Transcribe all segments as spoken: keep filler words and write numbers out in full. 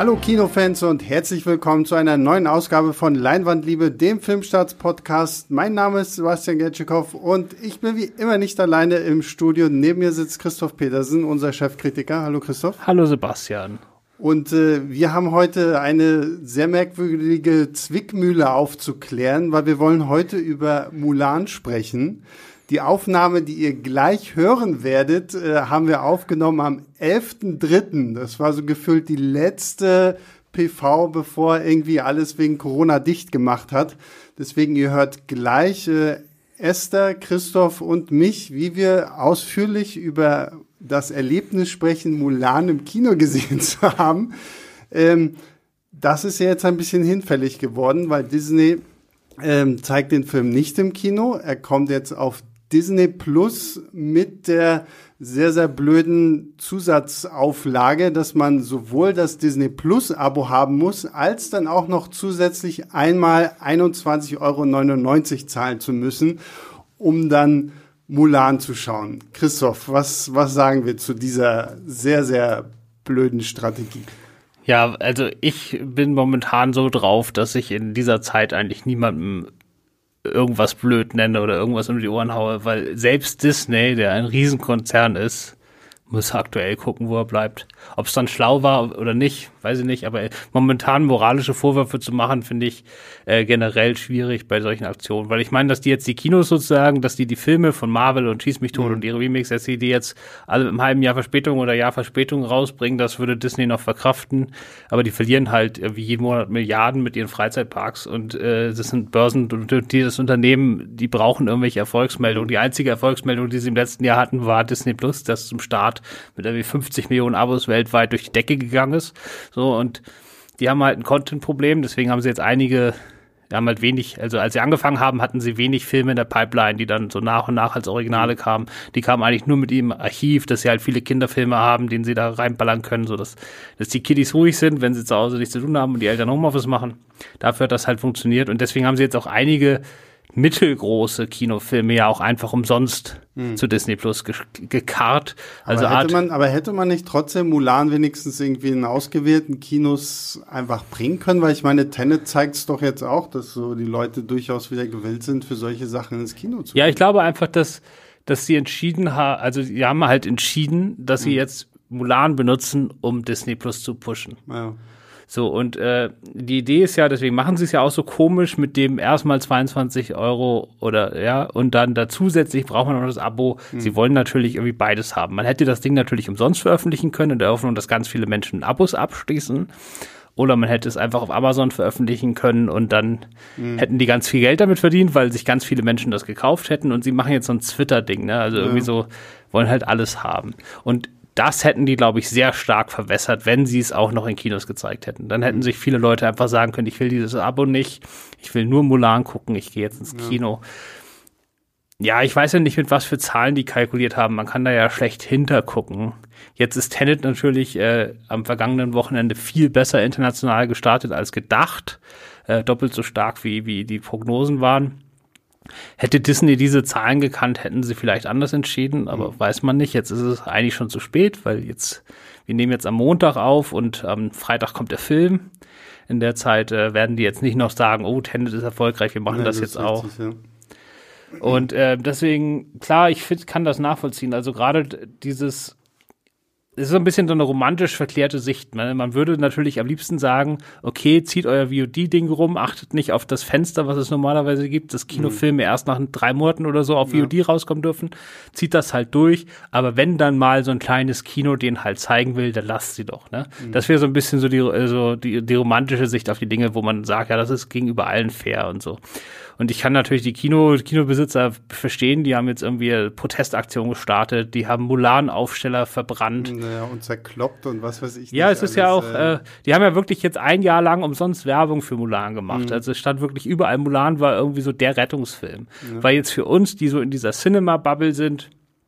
Hallo Kinofans und herzlich willkommen zu einer neuen Ausgabe von Leinwandliebe, dem Filmstarts-Podcast. Mein Name ist Sebastian Getschikow und ich bin wie immer nicht alleine im Studio. Neben mir sitzt Christoph Petersen, unser Chefkritiker. Hallo Christoph. Hallo Sebastian. Und äh, wir haben heute eine sehr merkwürdige Zwickmühle aufzuklären, weil wir wollen heute über Mulan sprechen. Die Aufnahme, die ihr gleich hören werdet, äh, haben wir aufgenommen am elften dritten Das war so gefühlt die letzte P V, bevor irgendwie alles wegen Corona dicht gemacht hat. Deswegen, ihr hört gleich äh, Esther, Christoph und mich, wie wir ausführlich über das Erlebnis sprechen, Mulan im Kino gesehen zu haben. Ähm, das ist ja jetzt ein bisschen hinfällig geworden, weil Disney ähm, zeigt den Film nicht im Kino. Er kommt jetzt auf Disney Plus mit der sehr, sehr blöden Zusatzauflage, dass man sowohl das Disney Plus Abo haben muss, als dann auch noch zusätzlich einmal einundzwanzig Euro neunundneunzig zahlen zu müssen, um dann Mulan zu schauen. Christoph, was, was sagen wir zu dieser sehr, sehr blöden Strategie? Ja, also ich bin momentan so drauf, dass ich in dieser Zeit eigentlich niemandem irgendwas blöd nenne oder irgendwas um die Ohren haue, weil selbst Disney, der ein Riesenkonzern ist, muss aktuell gucken, wo er bleibt. Ob es dann schlau war oder nicht, weiß ich nicht, aber momentan moralische Vorwürfe zu machen, finde ich äh, generell schwierig bei solchen Aktionen, weil ich meine, dass die jetzt die Kinos sozusagen, dass die die Filme von Marvel und Schieß mich tot mhm. und ihre Remakes, dass die die jetzt alle im halben Jahr Verspätung oder Jahr Verspätung rausbringen, das würde Disney noch verkraften, aber die verlieren halt äh, wie jeden Monat Milliarden mit ihren Freizeitparks und äh, das sind Börsen und dieses Unternehmen, die brauchen irgendwelche Erfolgsmeldungen. Die einzige Erfolgsmeldung, die sie im letzten Jahr hatten, war Disney Plus, das zum Start mit irgendwie fünfzig Millionen Abos weltweit durch die Decke gegangen ist. So, und die haben halt ein Content-Problem, deswegen haben sie jetzt einige, die haben halt wenig, also als sie angefangen haben, hatten sie wenig Filme in der Pipeline, die dann so nach und nach als Originale kamen. Die kamen eigentlich nur mit ihrem Archiv, dass sie halt viele Kinderfilme haben, den sie da reinballern können, so dass, dass die Kiddies ruhig sind, wenn sie zu Hause nichts zu tun haben und die Eltern Homeoffice machen. Dafür hat das halt funktioniert und deswegen haben sie jetzt auch einige mittelgroße Kinofilme ja auch einfach umsonst hm. zu Disney Plus ge- gekarrt. Also aber, Art hätte man, aber hätte man nicht trotzdem Mulan wenigstens irgendwie in ausgewählten Kinos einfach bringen können? Weil ich meine, Tenet zeigt es doch jetzt auch, dass so die Leute durchaus wieder gewillt sind, für solche Sachen ins Kino zu gehen. Ja, ich glaube einfach, dass, dass sie entschieden haben, also sie haben halt entschieden, dass sie hm. jetzt Mulan benutzen, um Disney Plus zu pushen. Ja. So, und äh, die Idee ist ja, deswegen machen sie es ja auch so komisch mit dem erstmal zweiundzwanzig Euro oder ja, und dann da zusätzlich braucht man noch das Abo. Mhm. Sie wollen natürlich irgendwie beides haben. Man hätte das Ding natürlich umsonst veröffentlichen können in der Hoffnung, dass ganz viele Menschen Abos abschließen. Oder man hätte es einfach auf Amazon veröffentlichen können und dann mhm. hätten die ganz viel Geld damit verdient, weil sich ganz viele Menschen das gekauft hätten. Und sie machen jetzt so ein Twitter-Ding, ne? Also ja. irgendwie so, wollen halt alles haben. Und das hätten die, glaube ich, sehr stark verwässert, wenn sie es auch noch in Kinos gezeigt hätten. Dann hätten sich viele Leute einfach sagen können, ich will dieses Abo nicht, ich will nur Mulan gucken, ich gehe jetzt ins Kino. Ja. ja, ich weiß ja nicht, mit was für Zahlen die kalkuliert haben. Man kann da ja schlecht hintergucken. Jetzt ist Tenet natürlich äh, am vergangenen Wochenende viel besser international gestartet als gedacht. Äh, doppelt so stark, wie, wie die Prognosen waren. Hätte Disney diese Zahlen gekannt, hätten sie vielleicht anders entschieden, aber mhm. weiß man nicht. Jetzt ist es eigentlich schon zu spät, weil jetzt, wir nehmen jetzt am Montag auf und am Freitag kommt der Film. In der Zeit äh, werden die jetzt nicht noch sagen, oh, Tenet ist erfolgreich, wir machen ja, das, das jetzt auch. Richtig, ja. Und äh, deswegen, klar, ich find, kann das nachvollziehen. Also gerade dieses, es ist so ein bisschen so eine romantisch verklärte Sicht. Man, man würde natürlich am liebsten sagen, okay, zieht euer V O D-Ding rum, achtet nicht auf das Fenster, was es normalerweise gibt, dass Kinofilme mhm. erst nach drei Monaten oder so auf ja. V O D rauskommen dürfen, zieht das halt durch. Aber wenn dann mal so ein kleines Kino den halt zeigen will, dann lasst sie doch. Ne? Mhm. Das wäre so ein bisschen so die, also die, die romantische Sicht auf die Dinge, wo man sagt, ja, das ist gegenüber allen fair und so. Und ich kann natürlich die Kino, Kinobesitzer verstehen, die haben jetzt irgendwie Protestaktionen gestartet, die haben Mulan-Aufsteller verbrannt. Ja, und zerkloppt und was weiß ich. Ja, es ist alles, ja auch, äh, die haben ja wirklich jetzt ein Jahr lang umsonst Werbung für Mulan gemacht. Mhm. Also es stand wirklich überall, Mulan war irgendwie so der Rettungsfilm. Ja. Weil jetzt für uns, die so in dieser Cinema-Bubble sind,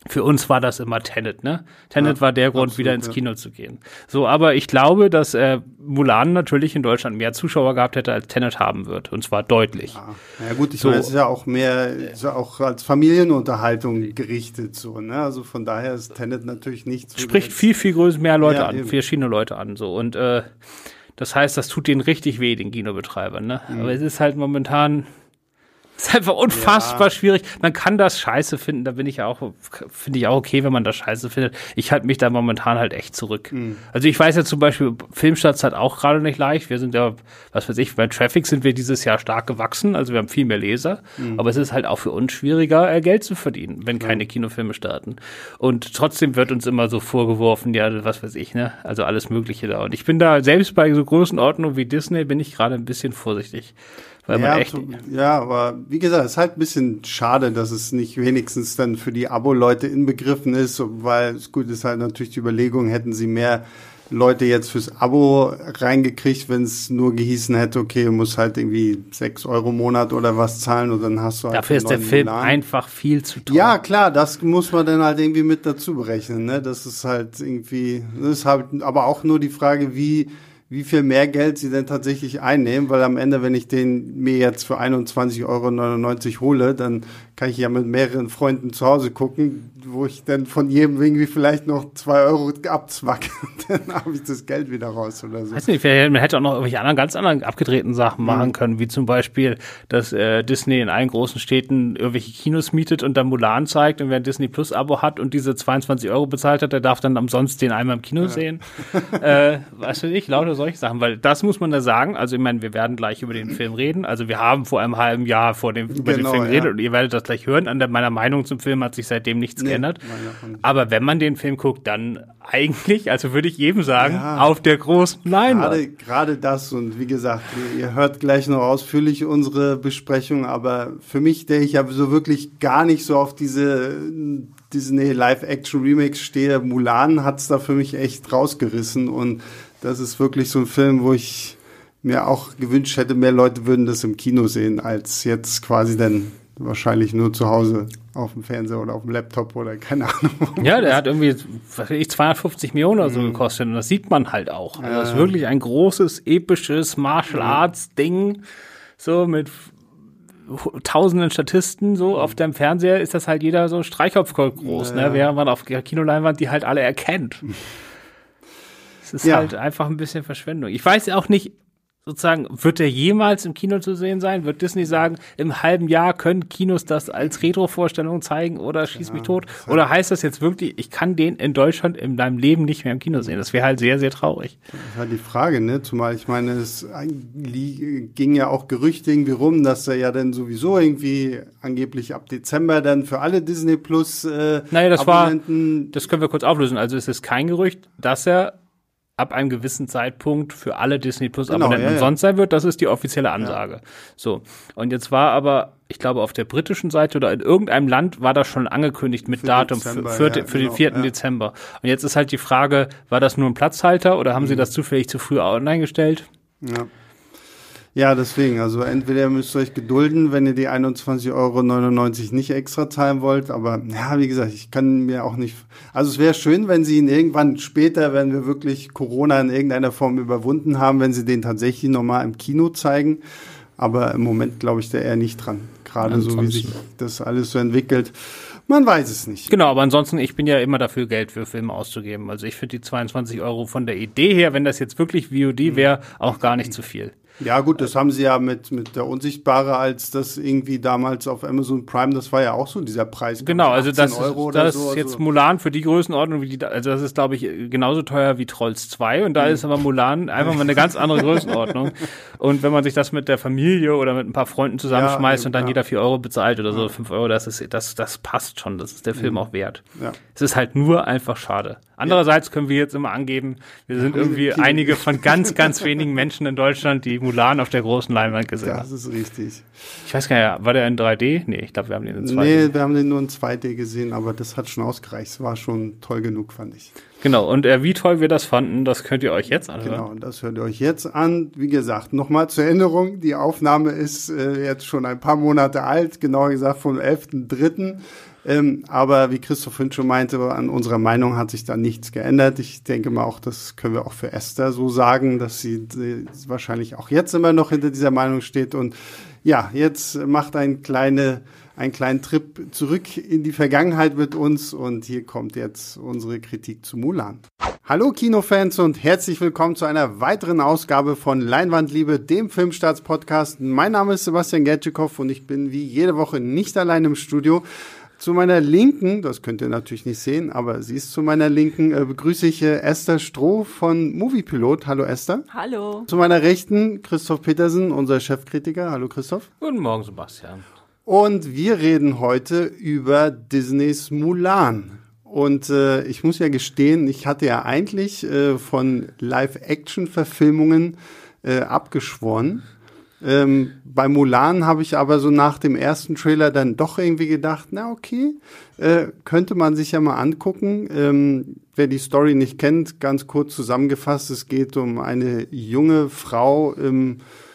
Für uns war das immer Tenet, ne? Tenet ja, war der Grund, absolut, wieder ins Kino ja. zu gehen. So, aber ich glaube, dass äh, Mulan natürlich in Deutschland mehr Zuschauer gehabt hätte, als Tenet haben wird. Und zwar deutlich. Ja, ja gut, ich so. meine, es ist ja auch mehr, ist ja auch als Familienunterhaltung gerichtet, so, ne? Also von daher ist Tenet natürlich nichts. Spricht viel, viel größer, mehr Leute ja, an, eben. verschiedene Leute an, so. Und äh, das heißt, das tut denen richtig weh, den Kinobetreibern, ne? Mhm. Aber es ist halt momentan... Das ist einfach unfassbar ja. schwierig. Man kann das scheiße finden, da bin ich ja auch, finde ich auch okay, wenn man das scheiße findet. Ich halte mich da momentan halt echt zurück. Mhm. Also ich weiß ja zum Beispiel, Filmstarts hat auch gerade nicht leicht. Wir sind ja, was weiß ich, bei Traffic sind wir dieses Jahr stark gewachsen, also wir haben viel mehr Leser. Mhm. Aber es ist halt auch für uns schwieriger, Geld zu verdienen, wenn keine ja. Kinofilme starten. Und trotzdem wird uns immer so vorgeworfen, ja, was weiß ich, ne, also alles Mögliche da. Und ich bin da, selbst bei so Größenordnungen wie Disney, bin ich gerade ein bisschen vorsichtig. Weil ja, man echt so, ja, aber wie gesagt, es ist halt ein bisschen schade, dass es nicht wenigstens dann für die Abo-Leute inbegriffen ist, weil es gut ist halt natürlich die Überlegung, hätten sie mehr Leute jetzt fürs Abo reingekriegt, wenn es nur gehießen hätte, okay, du musst halt irgendwie sechs Euro im Monat oder was zahlen und dann hast du halt dafür ist der Film Mulan. Einfach viel zu teuer. Ja, klar, das muss man dann halt irgendwie mit dazu berechnen, ne? Das ist halt irgendwie, das ist halt aber auch nur die Frage, wie wie viel mehr Geld sie denn tatsächlich einnehmen, weil am Ende, wenn ich den mir jetzt für einundzwanzig Euro neunundneunzig hole, dann kann ich ja mit mehreren Freunden zu Hause gucken, wo ich dann von jedem irgendwie vielleicht noch zwei Euro abzwacke. Dann habe ich das Geld wieder raus oder so. Weiß nicht, man hätte auch noch irgendwelche anderen, ganz anderen abgedrehten Sachen machen mhm. können, wie zum Beispiel, dass äh, Disney in allen großen Städten irgendwelche Kinos mietet und dann Mulan zeigt und wer ein Disney Plus Abo hat und diese zweiundzwanzig Euro bezahlt hat, der darf dann umsonst den einmal im Kino ja. sehen. äh, weißt du nicht, lauter solche Sachen, weil das muss man da sagen, also ich meine, wir werden gleich über den Film reden, also wir haben vor einem halben Jahr vor dem, über genau, den Film geredet ja. und ihr werdet das gleich hören, an der, meiner Meinung zum Film hat sich seitdem nichts nee, geändert, aber wenn man den Film guckt, dann eigentlich, also würde ich jedem sagen, ja, auf der großen Leinwand. Gerade, gerade das und wie gesagt, ihr hört gleich noch ausführlich unsere Besprechung, aber für mich, der ich ja so wirklich gar nicht so auf diese Disney Live-Action-Remakes stehe, Mulan hat's da für mich echt rausgerissen und das ist wirklich so ein Film, wo ich mir auch gewünscht hätte, mehr Leute würden das im Kino sehen, als jetzt quasi dann wahrscheinlich nur zu Hause auf dem Fernseher oder auf dem Laptop oder keine Ahnung. Ja, der hat irgendwie, was weiß ich, zweihundertfünfzig Millionen oder so gekostet und das sieht man halt auch. Also das ist wirklich ein großes, episches Martial Arts Ding, so mit tausenden Statisten, so auf deinem Fernseher ist das halt jeder so Streichkopf groß, ja. ne, während man auf der Kinoleinwand die halt alle erkennt. Es ist ja. halt einfach ein bisschen Verschwendung. Ich weiß auch nicht, sozusagen, wird der jemals im Kino zu sehen sein? Wird Disney sagen, im halben Jahr können Kinos das als Retro-Vorstellung zeigen oder schieß ja, mich tot? Oder heißt das jetzt wirklich, ich kann den in Deutschland in meinem Leben nicht mehr im Kino sehen? Das wäre halt sehr, sehr traurig. Das ist halt die Frage, ne? Zumal, ich meine, es ging ja auch Gerüchte irgendwie rum, dass er ja dann sowieso irgendwie angeblich ab Dezember dann für alle Disney Plus äh, Naja, das Abonnenten war, das können wir kurz auflösen. Also es ist kein Gerücht, dass er ab einem gewissen Zeitpunkt für alle Disney Plus genau, Abonnenten ja, ja. umsonst sein wird. Das ist die offizielle Ansage. Ja. So. Und jetzt war aber, ich glaube, auf der britischen Seite oder in irgendeinem Land war das schon angekündigt mit für Datum Dezember, für, für, ja, für genau, den vierten Ja. Dezember. Und jetzt ist halt die Frage, war das nur ein Platzhalter oder haben mhm. sie das zufällig zu früh online gestellt? Ja. Ja, deswegen, also entweder müsst ihr euch gedulden, wenn ihr die einundzwanzig Euro neunundneunzig nicht extra zahlen wollt, aber ja, wie gesagt, ich kann mir auch nicht, also es wäre schön, wenn sie ihn irgendwann später, wenn wir wirklich Corona in irgendeiner Form überwunden haben, wenn sie den tatsächlich nochmal im Kino zeigen, aber im Moment glaube ich da eher nicht dran, gerade ansonsten, so wie sich das alles so entwickelt. Man weiß es nicht. Genau, aber ansonsten, ich bin ja immer dafür, Geld für Filme auszugeben. Also ich finde die zweiundzwanzig Euro von der Idee her, wenn das jetzt wirklich V O D wäre, auch gar nicht zu viel. Ja gut, das haben sie ja mit mit der Unsichtbare, als das irgendwie damals auf Amazon Prime, das war ja auch so dieser Preis. Genau, also das, Euro das so, ist jetzt also Mulan für die Größenordnung, wie die, also das ist, glaube ich, genauso teuer wie Trolls zwei und da ist aber Mulan einfach mal eine ganz andere Größenordnung. Und wenn man sich das mit der Familie oder mit ein paar Freunden zusammenschmeißt ja, und dann ja. jeder vier Euro bezahlt oder so, fünf Euro, das ist, das, das passt schon, das ist der Film mhm. auch wert. Ja. Es ist halt nur einfach schade. Andererseits können wir jetzt immer angeben, wir sind irgendwie einige von ganz, ganz wenigen Menschen in Deutschland, die Mulan auf der großen Leinwand gesehen haben. Das ist richtig. Ich weiß gar nicht, war der in drei D? Nee, ich glaube, wir haben den in zwei D. Nee, wir haben den nur in zwei D gesehen, aber das hat schon ausgereicht. Es war schon toll genug, fand ich. Genau, und äh, wie toll wir das fanden, das könnt ihr euch jetzt anhören. Genau, und das hört ihr euch jetzt an. Wie gesagt, nochmal zur Erinnerung, die Aufnahme ist äh, jetzt schon ein paar Monate alt, genauer gesagt vom elften dritten Ähm, aber wie Christoph Hünsch schon meinte, an unserer Meinung hat sich da nichts geändert. Ich denke mal auch, das können wir auch für Esther so sagen, dass sie, sie wahrscheinlich auch jetzt immer noch hinter dieser Meinung steht. Und ja, jetzt macht ein kleine, einen kleinen Trip zurück in die Vergangenheit mit uns. Und hier kommt jetzt unsere Kritik zu Mulan. Hallo Kinofans und herzlich willkommen zu einer weiteren Ausgabe von Leinwandliebe, dem Filmstarts-Podcast. Mein Name ist Sebastian Gertschikow und ich bin wie jede Woche nicht allein im Studio. Zu meiner Linken, das könnt ihr natürlich nicht sehen, aber sie ist zu meiner Linken, äh, begrüße ich äh, Esther Stroh von Moviepilot. Hallo Esther. Hallo. Zu meiner Rechten Christoph Petersen, unser Chefkritiker. Hallo Christoph. Guten Morgen Sebastian. Und wir reden heute über Disneys Mulan. Und äh, ich muss ja gestehen, ich hatte ja eigentlich äh, von Live-Action-Verfilmungen äh, abgeschworen. Ähm, bei Mulan habe ich aber so nach dem ersten Trailer dann doch irgendwie gedacht, na okay, äh, könnte man sich ja mal angucken. Ähm, wer die Story nicht kennt, ganz kurz zusammengefasst, es geht um eine junge Frau im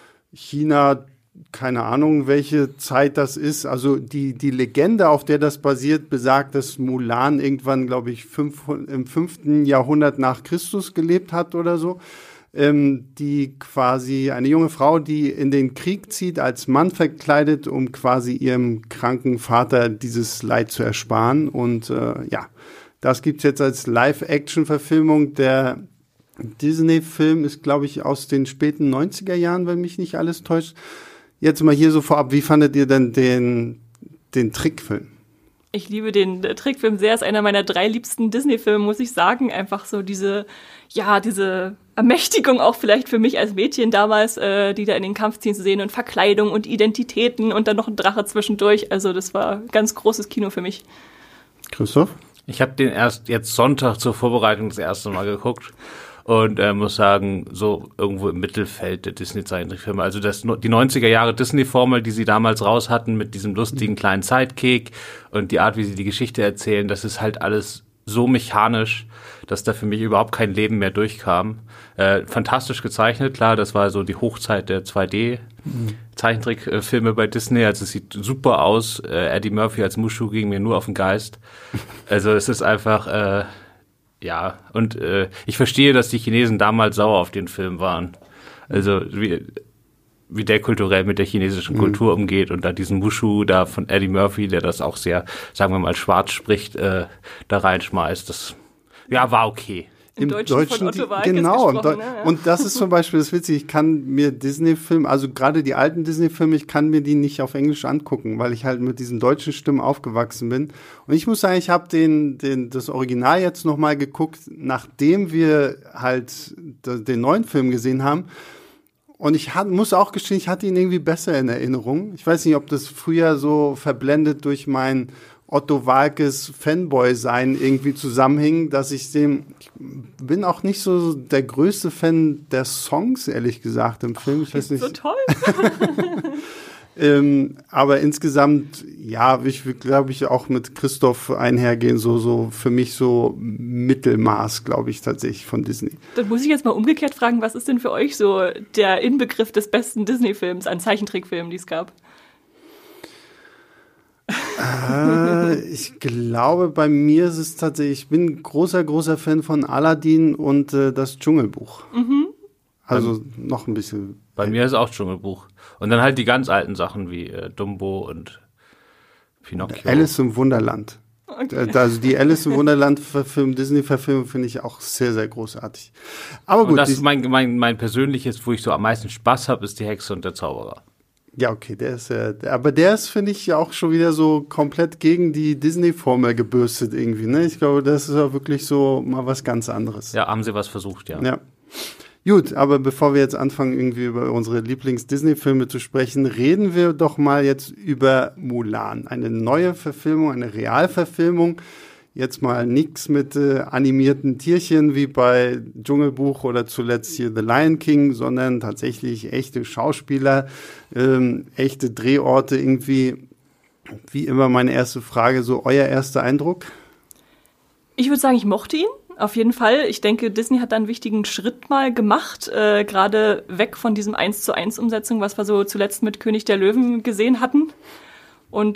China, keine Ahnung, welche Zeit das ist. Also die, die Legende, auf der das basiert, besagt, dass Mulan irgendwann, glaube ich, fünf, im fünften Jahrhundert nach Christus gelebt hat oder so. Ähm, die quasi eine junge Frau, die in den Krieg zieht, als Mann verkleidet, um quasi ihrem kranken Vater dieses Leid zu ersparen. Und äh, ja, das gibt's jetzt als Live-Action-Verfilmung. Der Disney-Film ist, glaube ich, aus den späten neunziger Jahren, wenn mich nicht alles täuscht. Jetzt mal hier so vorab, wie fandet ihr denn den, den Trickfilm? Ich liebe den Trickfilm sehr, ist einer meiner drei liebsten Disney-Filme, muss ich sagen. Einfach so diese, ja, diese Ermächtigung auch vielleicht für mich als Mädchen damals, äh, die da in den Kampf ziehen zu sehen und Verkleidung und Identitäten und dann noch ein Drache zwischendurch. Also das war ganz großes Kino für mich. Christoph? Ich habe den erst jetzt Sonntag zur Vorbereitung das erste Mal geguckt. Und äh, muss sagen, so irgendwo im Mittelfeld der Disney-Zeichentrickfilme. Also das, die neunziger Jahre Disney-Formel, die sie damals raus hatten mit diesem lustigen kleinen Sidekick und die Art, wie sie die Geschichte erzählen, das ist halt alles so mechanisch, dass da für mich überhaupt kein Leben mehr durchkam. Äh, fantastisch gezeichnet, klar, das war so die Hochzeit der zwei D-Zeichentrickfilme bei Disney. Also es sieht super aus. Äh, Eddie Murphy als Mushu ging mir nur auf den Geist. Also es ist einfach... Äh, Ja, und äh, ich verstehe, dass die Chinesen damals sauer auf den Film waren. Also wie, wie der kulturell mit der chinesischen Kultur mhm. umgeht und da diesen Mushu da von Eddie Murphy, der das auch sehr, sagen wir mal, schwarz spricht, äh, da reinschmeißt. Das ja, war okay. Im, Im Deutschen, Deutschen von Otto Walkes genau, gesprochen, ne? Und das ist zum Beispiel das Witzige, ich kann mir Disney-Filme, also gerade die alten Disney-Filme, ich kann mir die nicht auf Englisch angucken, weil ich halt mit diesen deutschen Stimmen aufgewachsen bin. Und ich muss sagen, ich habe den, den, das Original jetzt nochmal geguckt, nachdem wir halt den neuen Film gesehen haben. Und ich hat, muss auch gestehen, ich hatte ihn irgendwie besser in Erinnerung. Ich weiß nicht, ob das früher so verblendet durch mein Otto Walkes Fanboy-Sein irgendwie zusammenhing, dass ich dem, ich bin auch nicht so der größte Fan der Songs, ehrlich gesagt, im Film. Ich weiß nicht. So toll. ähm, aber insgesamt, ja, ich will, glaube ich, auch mit Christoph einhergehen, so, so für mich so Mittelmaß, glaube ich, tatsächlich von Disney. Dann muss ich jetzt mal umgekehrt fragen, was ist denn für euch so der Inbegriff des besten Disney-Films an Zeichentrickfilmen, die es gab? äh, ich glaube, bei mir ist es tatsächlich, ich bin großer, großer Fan von Aladdin und äh, das Dschungelbuch. Mhm. Also bei, noch ein bisschen. Bei mir ist auch Dschungelbuch. Und dann halt die ganz alten Sachen wie äh, Dumbo und Pinocchio. Alice im Wunderland. Okay. Also die Alice im Wunderland-Verfilmung, Disney-Verfilmung finde ich auch sehr, sehr großartig. Aber gut. Und das ist mein, mein, mein persönliches, wo ich so am meisten Spaß habe, ist die Hexe und der Zauberer. Ja, okay, der ist ja, äh, aber der ist, finde ich, ja auch schon wieder so komplett gegen die Disney-Formel gebürstet irgendwie, ne? Ich glaube, das ist ja wirklich so mal was ganz anderes. Ja, haben sie was versucht, ja. Ja. Gut, aber bevor wir jetzt anfangen, irgendwie über unsere Lieblings-Disney-Filme zu sprechen, reden wir doch mal jetzt über Mulan. Eine neue Verfilmung, eine Realverfilmung. Jetzt mal nichts mit äh, animierten Tierchen wie bei Dschungelbuch oder zuletzt hier The Lion King, sondern tatsächlich echte Schauspieler, ähm, echte Drehorte irgendwie. Wie immer meine erste Frage, so euer erster Eindruck? Ich würde sagen, ich mochte ihn. Auf jeden Fall. Ich denke, Disney hat da einen wichtigen Schritt mal gemacht, äh, gerade weg von diesem eins zu eins Umsetzung, was wir so zuletzt mit König der Löwen gesehen hatten. Und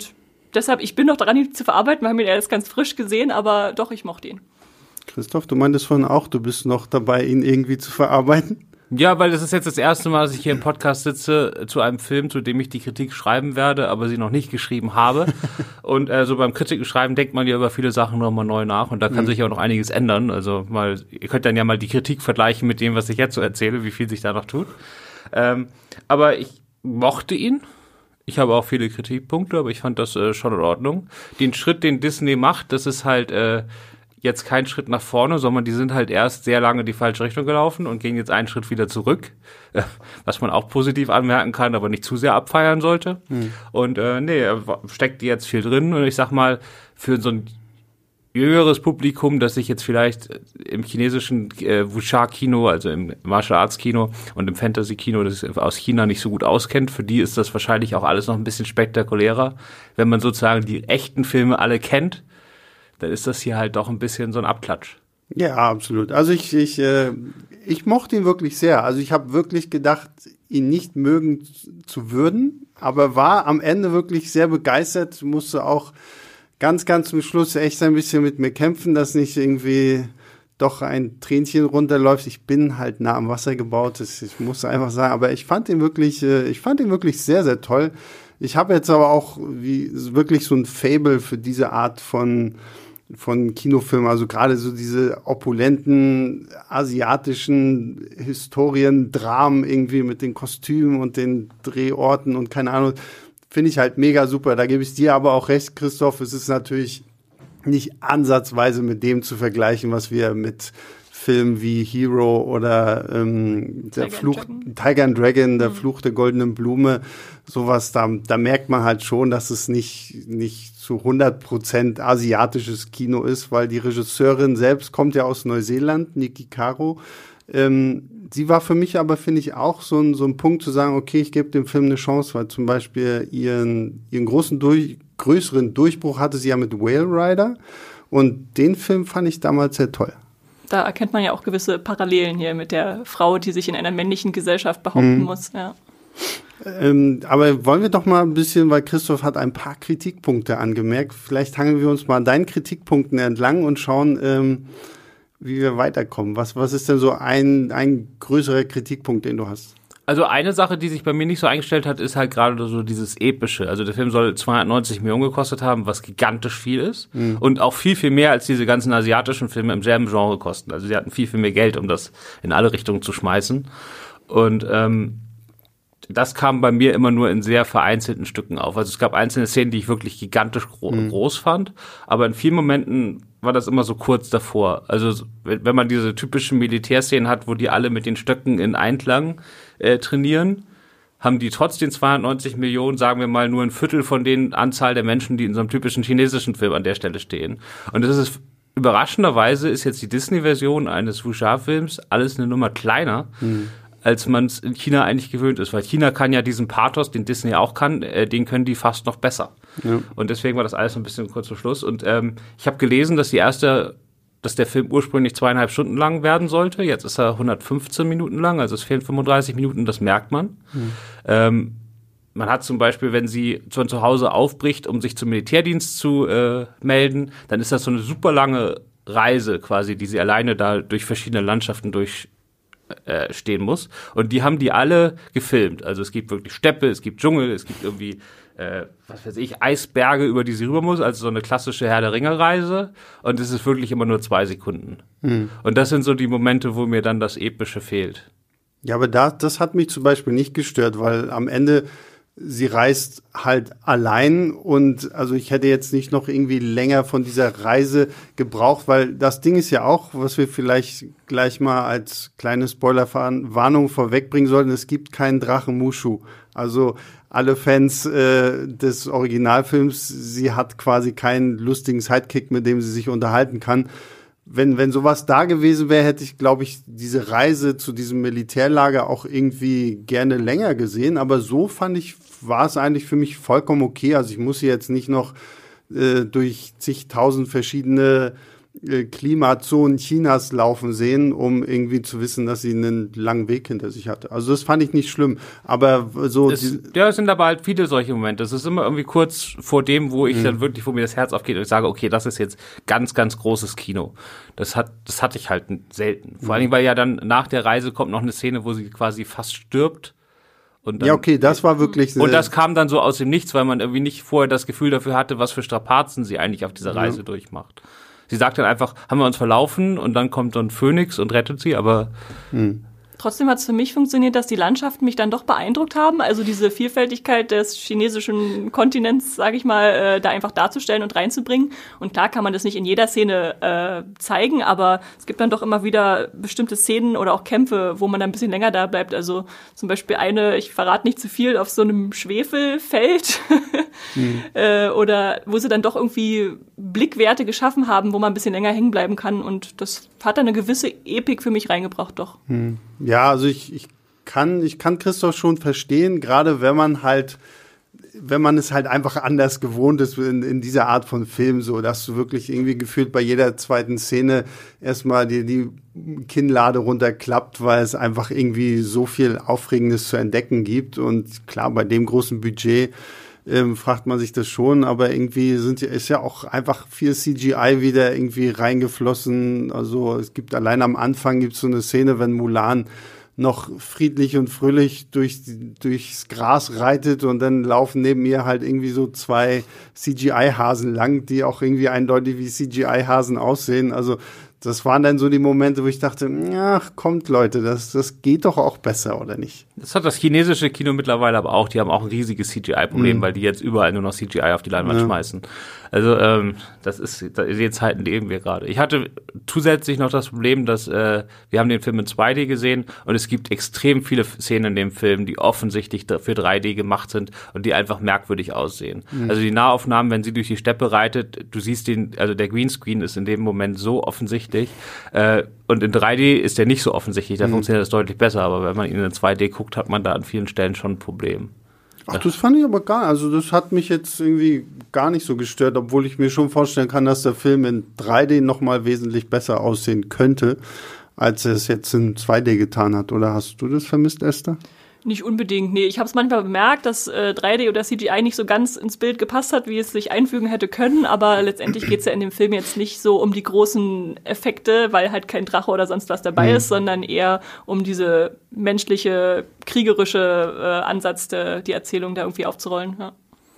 deshalb, ich bin noch dran, ihn zu verarbeiten. Wir haben ihn erst ganz frisch gesehen, aber doch, ich mochte ihn. Christoph, du meintest vorhin auch, du bist noch dabei, ihn irgendwie zu verarbeiten? Ja, weil das ist jetzt das erste Mal, dass ich hier im Podcast sitze zu einem Film, zu dem ich die Kritik schreiben werde, aber sie noch nicht geschrieben habe. Und äh, so beim Kritikenschreiben denkt man ja über viele Sachen nochmal neu nach und da kann mhm. sich auch noch einiges ändern. Also mal, ihr könnt dann ja mal die Kritik vergleichen mit dem, was ich jetzt so erzähle, wie viel sich da noch tut. Ähm, aber ich mochte ihn. Ich habe auch viele Kritikpunkte, aber ich fand das äh, schon in Ordnung. Den Schritt, den Disney macht, das ist halt äh, jetzt kein Schritt nach vorne, sondern die sind halt erst sehr lange die falsche Richtung gelaufen und gehen jetzt einen Schritt wieder zurück, äh, was man auch positiv anmerken kann, aber nicht zu sehr abfeiern sollte. Hm. Und äh, nee, steckt jetzt viel drin und ich sag mal, für so ein jüngeres Publikum, das sich jetzt vielleicht im chinesischen äh, Wuxia-Kino, also im Martial-Arts-Kino und im Fantasy-Kino, das aus China nicht so gut auskennt, für die ist das wahrscheinlich auch alles noch ein bisschen spektakulärer. Wenn man sozusagen die echten Filme alle kennt, dann ist das hier halt doch ein bisschen so ein Abklatsch. Ja, absolut. Also ich ich äh, ich mochte ihn wirklich sehr. Also ich habe wirklich gedacht, ihn nicht mögen zu würden, aber war am Ende wirklich sehr begeistert, musste auch ganz, ganz zum Schluss echt ein bisschen mit mir kämpfen, dass nicht irgendwie doch ein Tränchen runterläuft. Ich bin halt nah am Wasser gebaut, das, ich muss einfach sagen, aber ich fand ihn wirklich, ich fand ihn wirklich sehr, sehr toll. Ich habe jetzt aber auch wie wirklich so ein Faible für diese Art von von Kinofilmen, also gerade so diese opulenten asiatischen Historien, Dramen irgendwie mit den Kostümen und den Drehorten und keine Ahnung, finde ich halt mega super. Da gebe ich dir aber auch recht, Christoph, es ist natürlich nicht ansatzweise mit dem zu vergleichen, was wir mit Filmen wie Hero oder ähm, der Tiger Fluch, and Tiger and Dragon, der mhm. Fluch der goldenen Blume, sowas, da, da merkt man halt schon, dass es nicht, nicht zu hundert Prozent asiatisches Kino ist, weil die Regisseurin selbst kommt ja aus Neuseeland, Niki Caro. Ähm, sie war für mich aber, finde ich, auch so ein, so ein Punkt zu sagen, okay, ich gebe dem Film eine Chance, weil zum Beispiel ihren, ihren großen, durch, größeren Durchbruch hatte sie ja mit Whale Rider und den Film fand ich damals sehr toll. Da erkennt man ja auch gewisse Parallelen hier mit der Frau, die sich in einer männlichen Gesellschaft behaupten mhm. muss. Ja. Ähm, aber wollen wir doch mal ein bisschen, weil Christoph hat ein paar Kritikpunkte angemerkt, vielleicht hangeln wir uns mal an deinen Kritikpunkten entlang und schauen, ähm, wie wir weiterkommen. Was, was ist denn so ein, ein größerer Kritikpunkt, den du hast? Also eine Sache, die sich bei mir nicht so eingestellt hat, ist halt gerade so dieses Epische. Also der Film soll zweihundertneunzig Millionen gekostet haben, was gigantisch viel ist. Mhm. Und auch viel, viel mehr als diese ganzen asiatischen Filme im selben Genre kosten. Also sie hatten viel, viel mehr Geld, um das in alle Richtungen zu schmeißen. Und ähm, das kam bei mir immer nur in sehr vereinzelten Stücken auf. Also es gab einzelne Szenen, die ich wirklich gigantisch gro- mhm. groß fand. Aber in vielen Momenten war das immer so kurz davor. Also wenn man diese typischen Militärszenen hat, wo die alle mit den Stöcken in Einklang äh, trainieren, haben die trotz den zweihundertneunzig Millionen, sagen wir mal, nur ein Viertel von den Anzahl der Menschen, die in so einem typischen chinesischen Film an der Stelle stehen. Und das ist überraschenderweise ist jetzt die Disney-Version eines Wuxia-Films alles eine Nummer kleiner, mhm. als man es in China eigentlich gewöhnt ist. Weil China kann ja diesen Pathos, den Disney auch kann, äh, den können die fast noch besser. Ja. Und deswegen war das alles ein bisschen kurz vor Schluss. Und ähm, ich habe gelesen, dass die erste, dass der Film ursprünglich zweieinhalb Stunden lang werden sollte. Jetzt ist er hundertfünfzehn Minuten lang, also es fehlen fünfunddreißig Minuten, das merkt man. Mhm. Ähm, man hat zum Beispiel, wenn sie von zu Hause aufbricht, um sich zum Militärdienst zu äh, melden, dann ist das so eine super lange Reise quasi, die sie alleine da durch verschiedene Landschaften durch Äh, stehen muss. Und die haben die alle gefilmt. Also es gibt wirklich Steppe, es gibt Dschungel, es gibt irgendwie, äh, was weiß ich, Eisberge, über die sie rüber muss. Also so eine klassische Herr der Ringe-Reise. Und es ist wirklich immer nur zwei Sekunden. Mhm. Und das sind so die Momente, wo mir dann das Epische fehlt. Ja, aber da, das hat mich zum Beispiel nicht gestört, weil am Ende sie reist halt allein und also ich hätte jetzt nicht noch irgendwie länger von dieser Reise gebraucht, weil das Ding ist ja auch, was wir vielleicht gleich mal als kleine Spoilerwarnung vorwegbringen sollten, es gibt keinen Drachen Mushu. Also alle Fans äh, des Originalfilms, sie hat quasi keinen lustigen Sidekick, mit dem sie sich unterhalten kann. Wenn, wenn sowas da gewesen wäre, hätte ich, glaube ich, diese Reise zu diesem Militärlager auch irgendwie gerne länger gesehen. Aber so fand ich, war es eigentlich für mich vollkommen okay. Also ich muss jetzt nicht noch äh, durch zigtausend verschiedene äh, Klimazonen Chinas laufen sehen, um irgendwie zu wissen, dass sie einen langen Weg hinter sich hatte. Also das fand ich nicht schlimm, aber so... Es, ja, es sind aber halt viele solche Momente. Es ist immer irgendwie kurz vor dem, wo ich mhm. dann wirklich, wo mir das Herz aufgeht und ich sage, okay, das ist jetzt ganz, ganz großes Kino. Das hat, das hatte ich halt selten. Vor mhm. allen Dingen, weil ja dann nach der Reise kommt noch eine Szene, wo sie quasi fast stirbt. Und dann, ja, okay, das war wirklich... Und das kam dann so aus dem Nichts, weil man irgendwie nicht vorher das Gefühl dafür hatte, was für Strapazen sie eigentlich auf dieser Reise ja. durchmacht. Sie sagt dann einfach, haben wir uns verlaufen und dann kommt so ein Phönix und rettet sie, aber... Hm. Trotzdem hat es für mich funktioniert, dass die Landschaften mich dann doch beeindruckt haben. Also diese Vielfältigkeit des chinesischen Kontinents, sage ich mal, äh, da einfach darzustellen und reinzubringen. Und klar kann man das nicht in jeder Szene äh, zeigen, aber es gibt dann doch immer wieder bestimmte Szenen oder auch Kämpfe, wo man dann ein bisschen länger da bleibt. Also zum Beispiel eine, ich verrate nicht zu viel, auf so einem Schwefelfeld mhm. äh, oder wo sie dann doch irgendwie Blickwerte geschaffen haben, wo man ein bisschen länger hängen bleiben kann. Und das hat dann eine gewisse Epik für mich reingebracht, doch. Mhm. Ja, also ich, ich kann, ich kann Christoph schon verstehen, gerade wenn man halt, wenn man es halt einfach anders gewohnt ist in, in dieser Art von Film, so, dass du wirklich irgendwie gefühlt bei jeder zweiten Szene erstmal dir die Kinnlade runterklappt, weil es einfach irgendwie so viel Aufregendes zu entdecken gibt. Und klar, bei dem großen Budget ähm, fragt man sich das schon, aber irgendwie sind ist ja auch einfach viel C G I wieder irgendwie reingeflossen. Also es gibt allein am Anfang gibt es so eine Szene, wenn Mulan noch friedlich und fröhlich durch, durchs Gras reitet und dann laufen neben ihr halt irgendwie so zwei C G I-Hasen lang, die auch irgendwie eindeutig wie C G I-Hasen aussehen. Also das waren dann so die Momente, wo ich dachte, ach, kommt Leute, das, das geht doch auch besser, oder nicht? Das hat das chinesische Kino mittlerweile aber auch. Die haben auch ein riesiges C G I-Problem, mhm. weil die jetzt überall nur noch C G I auf die Leinwand ja. schmeißen. Also ähm, das ist, die Zeiten leben wir gerade. Ich hatte zusätzlich noch das Problem, dass äh, wir haben den Film in zwei D gesehen und es gibt extrem viele Szenen in dem Film, die offensichtlich für drei D gemacht sind und die einfach merkwürdig aussehen. Mhm. Also die Nahaufnahmen, wenn sie durch die Steppe reitet, du siehst den, also der Greenscreen ist in dem Moment so offensichtlich. Äh, und in drei D ist der nicht so offensichtlich, da mhm. funktioniert das deutlich besser, aber wenn man ihn in zwei D guckt, hat man da an vielen Stellen schon ein Problem. Ach, das fand ich aber gar, also das hat mich jetzt irgendwie gar nicht so gestört, obwohl ich mir schon vorstellen kann, dass der Film in drei D nochmal wesentlich besser aussehen könnte, als er es jetzt in zwei D getan hat. Oder hast du das vermisst, Esther? Nicht unbedingt, nee. Ich habe es manchmal bemerkt, dass äh, drei D oder C G I nicht so ganz ins Bild gepasst hat, wie es sich einfügen hätte können, aber letztendlich geht's ja in dem Film jetzt nicht so um die großen Effekte, weil halt kein Drache oder sonst was dabei mhm. ist, sondern eher um diese menschliche, kriegerische äh, Ansatz, de, die Erzählung da irgendwie aufzurollen. Ja.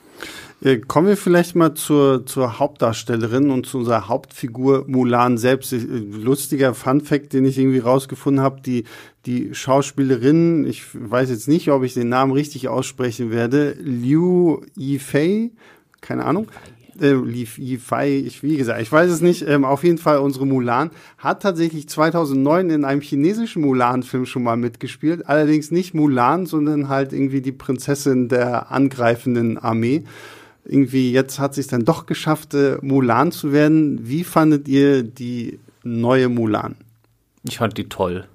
Kommen wir vielleicht mal zur, zur Hauptdarstellerin und zu unserer Hauptfigur Mulan selbst. Lustiger Funfact, den ich irgendwie rausgefunden habe, die, die Schauspielerin, ich weiß jetzt nicht, ob ich den Namen richtig aussprechen werde, Liu Yifei, keine Ahnung, äh, Liu Yifei, ich, wie gesagt, ich weiß es nicht, ähm, auf jeden Fall unsere Mulan, hat tatsächlich zweitausendneun in einem chinesischen Mulan-Film schon mal mitgespielt, allerdings nicht Mulan, sondern halt irgendwie die Prinzessin der angreifenden Armee. Irgendwie jetzt hat sich dann doch geschafft, äh, Mulan zu werden. Wie fandet ihr die neue Mulan? Ich fand die toll.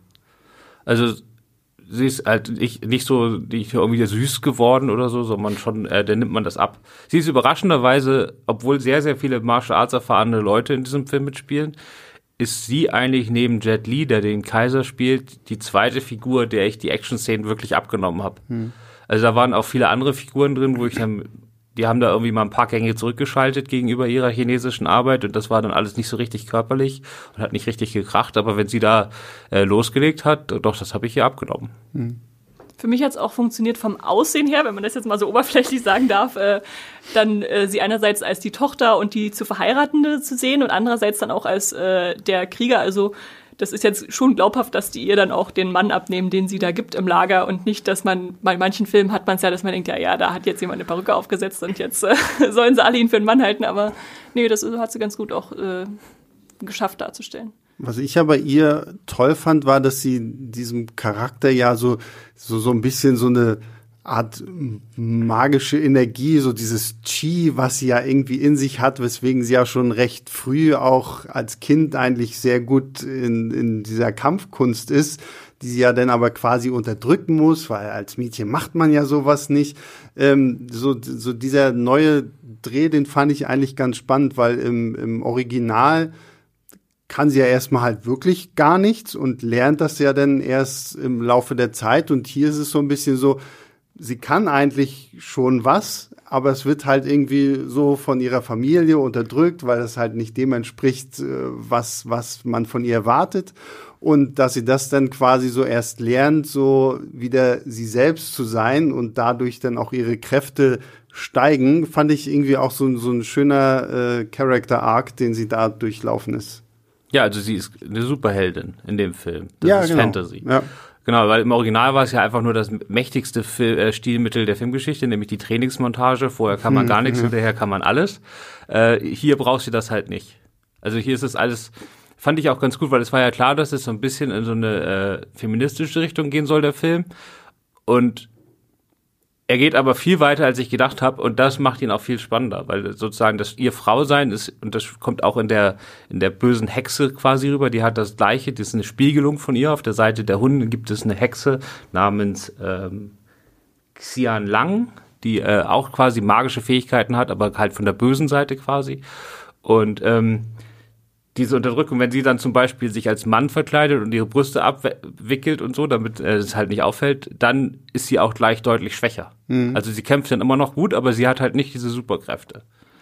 Also sie ist halt nicht, nicht so nicht irgendwie süß geworden oder so, sondern schon, äh, da nimmt man das ab. Sie ist überraschenderweise, obwohl sehr, sehr viele Martial Arts erfahrene Leute in diesem Film mitspielen, ist sie eigentlich neben Jet Li, der den Kaiser spielt, die zweite Figur, der ich die Action-Szenen wirklich abgenommen habe. Hm. Also da waren auch viele andere Figuren drin, wo ich dann die haben da irgendwie mal ein paar Gänge zurückgeschaltet gegenüber ihrer chinesischen Arbeit und das war dann alles nicht so richtig körperlich und hat nicht richtig gekracht. Aber wenn sie da äh, losgelegt hat, doch, das habe ich ihr abgenommen. Mhm. Für mich hat es auch funktioniert vom Aussehen her, wenn man das jetzt mal so oberflächlich sagen darf, äh, dann äh, sie einerseits als die Tochter und die zu Verheiratende zu sehen und andererseits dann auch als äh, der Krieger, also das ist jetzt schon glaubhaft, dass die ihr dann auch den Mann abnehmen, den sie da gibt im Lager und nicht, dass man, bei manchen Filmen hat man es ja, dass man denkt, ja, ja, da hat jetzt jemand eine Perücke aufgesetzt und jetzt äh, sollen sie alle ihn für einen Mann halten, aber nee, das hat sie ganz gut auch äh, geschafft darzustellen. Was ich aber ihr toll fand, war, dass sie diesem Charakter ja so, so, so ein bisschen so eine Art magische Energie, so dieses Qi, was sie ja irgendwie in sich hat, weswegen sie ja schon recht früh auch als Kind eigentlich sehr gut in, in dieser Kampfkunst ist, die sie ja dann aber quasi unterdrücken muss, weil als Mädchen macht man ja sowas nicht. Ähm, so, so dieser neue Dreh, den fand ich eigentlich ganz spannend, weil im, im Original kann sie ja erstmal halt wirklich gar nichts und lernt das ja dann erst im Laufe der Zeit. Und hier ist es so ein bisschen so, sie kann eigentlich schon was, aber es wird halt irgendwie so von ihrer Familie unterdrückt, weil das halt nicht dem entspricht, was, was man von ihr erwartet. Und dass sie das dann quasi so erst lernt, so wieder sie selbst zu sein und dadurch dann auch ihre Kräfte steigen, fand ich irgendwie auch so, so ein schöner äh, Character-Arc, den sie da durchlaufen ist. Ja, also sie ist eine Superheldin in dem Film. Das ja, ist genau. Fantasy. Ja. Genau, weil im Original war es ja einfach nur das mächtigste Fil- äh, Stilmittel der Filmgeschichte, nämlich die Trainingsmontage. Vorher kann man gar nichts, hinterher kann man alles. Äh, hier brauchst du das halt nicht. Also hier ist es alles, fand ich auch ganz gut, weil es war ja klar, dass es so ein bisschen in so eine äh, feministische Richtung gehen soll, der Film. Und er geht aber viel weiter, als ich gedacht habe, und das macht ihn auch viel spannender, weil sozusagen das ihr Frausein ist, und das kommt auch in der in der bösen Hexe quasi rüber, die hat das Gleiche, das ist eine Spiegelung von ihr. Auf der Seite der Hunde gibt es eine Hexe namens ähm, Xian Lang, die äh, auch quasi magische Fähigkeiten hat, aber halt von der bösen Seite quasi. Und ähm, diese Unterdrückung, wenn sie dann zum Beispiel sich als Mann verkleidet und ihre Brüste abwickelt und so, damit äh, es halt nicht auffällt, dann ist sie auch gleich deutlich schwächer. Mhm. Also sie kämpft dann immer noch gut, aber sie hat halt nicht diese Superkräfte.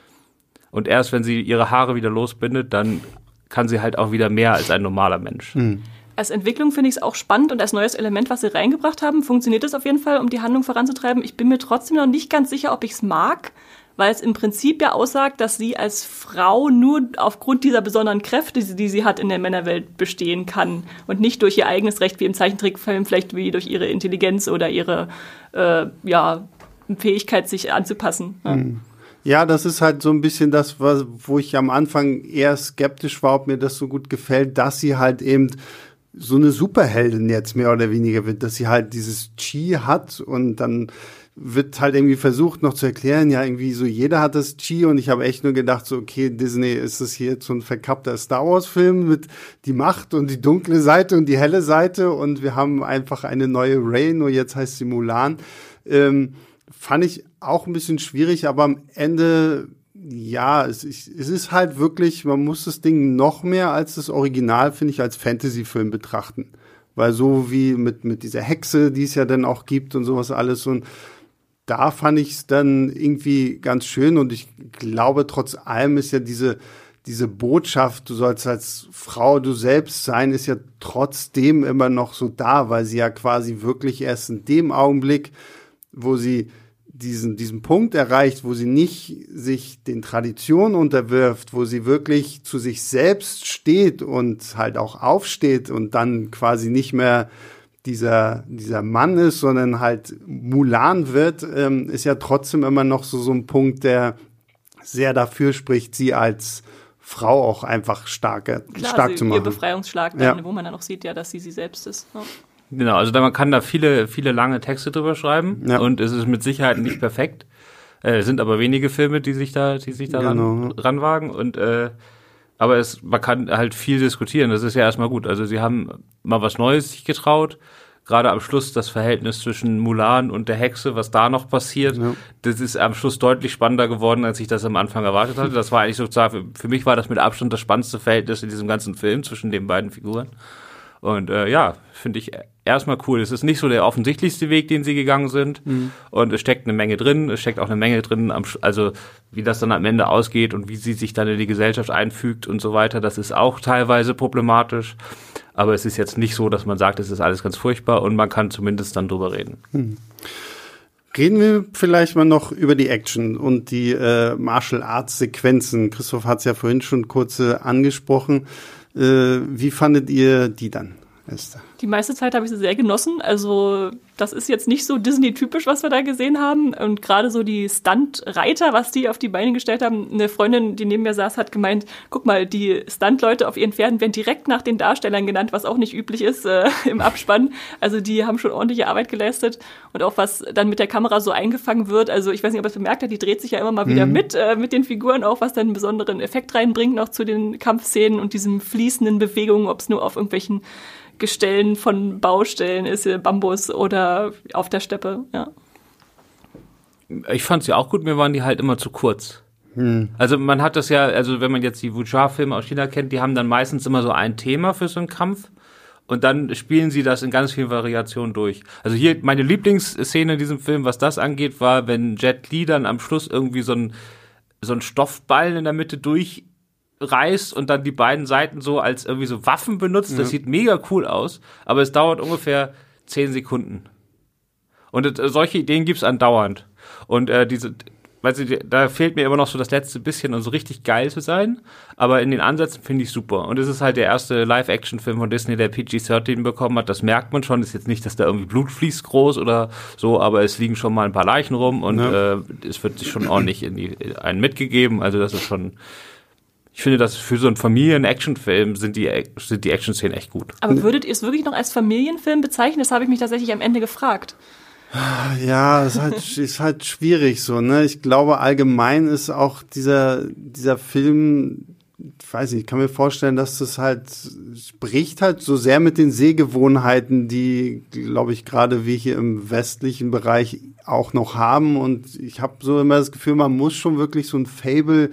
Und erst wenn sie ihre Haare wieder losbindet, dann kann sie halt auch wieder mehr als ein normaler Mensch. Mhm. Als Entwicklung finde ich es auch spannend und als neues Element, was sie reingebracht haben, funktioniert es auf jeden Fall, um die Handlung voranzutreiben. Ich bin mir trotzdem noch nicht ganz sicher, ob ich es mag, weil es im Prinzip ja aussagt, dass sie als Frau nur aufgrund dieser besonderen Kräfte, die sie hat, in der Männerwelt bestehen kann und nicht durch ihr eigenes Recht, wie im Zeichentrickfilm, vielleicht wie durch ihre Intelligenz oder ihre äh, ja, Fähigkeit, sich anzupassen. Ja. Ja, das ist halt so ein bisschen das, was, wo ich am Anfang eher skeptisch war, ob mir das so gut gefällt, dass sie halt eben so eine Superheldin jetzt mehr oder weniger wird, dass sie halt dieses Chi hat und dann wird halt irgendwie versucht noch zu erklären, ja, irgendwie so jeder hat das Chi und ich habe echt nur gedacht, so okay, Disney, ist das hier jetzt so ein verkappter Star Wars Film mit die Macht und die dunkle Seite und die helle Seite und wir haben einfach eine neue Rey, nur jetzt heißt sie Mulan. Ähm, fand ich auch ein bisschen schwierig, aber am Ende, ja, es, es ist halt wirklich, man muss das Ding noch mehr als das Original, finde ich, als Fantasy-Film betrachten. Weil so wie mit, mit dieser Hexe, die es ja dann auch gibt und sowas alles und da fand ich es dann irgendwie ganz schön und ich glaube, trotz allem ist ja diese, diese Botschaft, du sollst als Frau du selbst sein, ist ja trotzdem immer noch so da, weil sie ja quasi wirklich erst in dem Augenblick, wo sie diesen, diesen Punkt erreicht, wo sie nicht sich den Traditionen unterwirft, wo sie wirklich zu sich selbst steht und halt auch aufsteht und dann quasi nicht mehr dieser, dieser Mann ist, sondern halt Mulan wird, ähm, ist ja trotzdem immer noch so, so ein Punkt, der sehr dafür spricht, sie als Frau auch einfach starke, Klar, stark sie, zu machen. Ihr Befreiungsschlag, dann, ja. Wo man dann auch sieht, ja, dass sie sie selbst ist. Ja. Genau, also da, man kann da viele, viele lange Texte drüber schreiben ja. und es ist mit Sicherheit nicht perfekt. Äh, es sind aber wenige Filme, die sich da, die sich da genau. ran, ranwagen und äh, aber es, man kann halt viel diskutieren, das ist ja erstmal gut. Also sie haben mal was Neues sich getraut. Gerade am Schluss das Verhältnis zwischen Mulan und der Hexe, was da noch passiert, ja. Das ist am Schluss deutlich spannender geworden, als ich das am Anfang erwartet hatte. Das war eigentlich sozusagen, für mich war das mit Abstand das spannendste Verhältnis in diesem ganzen Film zwischen den beiden Figuren. Und äh, ja, finde ich erstmal cool. Es ist nicht so der offensichtlichste Weg, den sie gegangen sind. Mhm. Und es steckt eine Menge drin. Es steckt auch eine Menge drin, am, also wie das dann am Ende ausgeht und wie sie sich dann in die Gesellschaft einfügt und so weiter. Das ist auch teilweise problematisch. Aber es ist jetzt nicht so, dass man sagt, es ist alles ganz furchtbar und man kann zumindest dann drüber reden. Mhm. Reden wir vielleicht mal noch über die Action und die äh, Martial Arts Sequenzen. Christoph hat es ja vorhin schon kurz äh, angesprochen. Äh, wie fandet ihr die dann, Esther? Die meiste Zeit habe ich sie sehr genossen. Also das ist jetzt nicht so Disney-typisch, was wir da gesehen haben. Und gerade so die Stunt-Reiter, was die auf die Beine gestellt haben. Eine Freundin, die neben mir saß, hat gemeint, guck mal, die Stunt-Leute auf ihren Pferden werden direkt nach den Darstellern genannt, was auch nicht üblich ist äh, im Abspann. Also die haben schon ordentliche Arbeit geleistet. Und auch was dann mit der Kamera so eingefangen wird. Also ich weiß nicht, ob ihr es bemerkt habt, die dreht sich ja immer mal wieder mhm. mit, äh, mit den Figuren auch, was dann einen besonderen Effekt reinbringt noch zu den Kampfszenen und diesen fließenden Bewegungen, ob es nur auf irgendwelchen Gestellen von Baustellen ist, Bambus oder auf der Steppe, ja. Ich fand sie auch gut, mir waren die halt immer zu kurz. Hm. Also man hat das ja, also wenn man jetzt die Wuxia-Filme aus China kennt, die haben dann meistens immer so ein Thema für so einen Kampf und dann spielen sie das in ganz vielen Variationen durch. Also hier, meine Lieblingsszene in diesem Film, was das angeht, war, wenn Jet Li dann am Schluss irgendwie so ein so ein Stoffball in der Mitte durchreißt und dann die beiden Seiten so als irgendwie so Waffen benutzt. Das ja. sieht mega cool aus, aber es dauert ungefähr zehn Sekunden. Und äh, solche Ideen gibt's andauernd. Und äh, diese, weißt du, da fehlt mir immer noch so das letzte bisschen, um so richtig geil zu sein. Aber in den Ansätzen finde ich super. Und es ist halt der erste Live-Action-Film von Disney, der P G dreizehn bekommen hat. Das merkt man schon. Ist jetzt nicht, dass da irgendwie Blut fließt groß oder so, aber es liegen schon mal ein paar Leichen rum und ja. äh, es wird sich schon ordentlich in die in einen mitgegeben. Also das ist schon. Ich finde, dass für so einen Familien-Action-Film sind die, sind die Action-Szenen echt gut. Aber würdet ihr es wirklich noch als Familienfilm bezeichnen? Das habe ich mich tatsächlich am Ende gefragt. Ja, ist halt, ist halt schwierig so, ne? Ich glaube, allgemein ist auch dieser, dieser Film, ich weiß nicht, ich kann mir vorstellen, dass das halt, spricht halt so sehr mit den Sehgewohnheiten, die, glaube ich, gerade wir hier im westlichen Bereich auch noch haben. Und ich habe so immer das Gefühl, man muss schon wirklich so ein Faible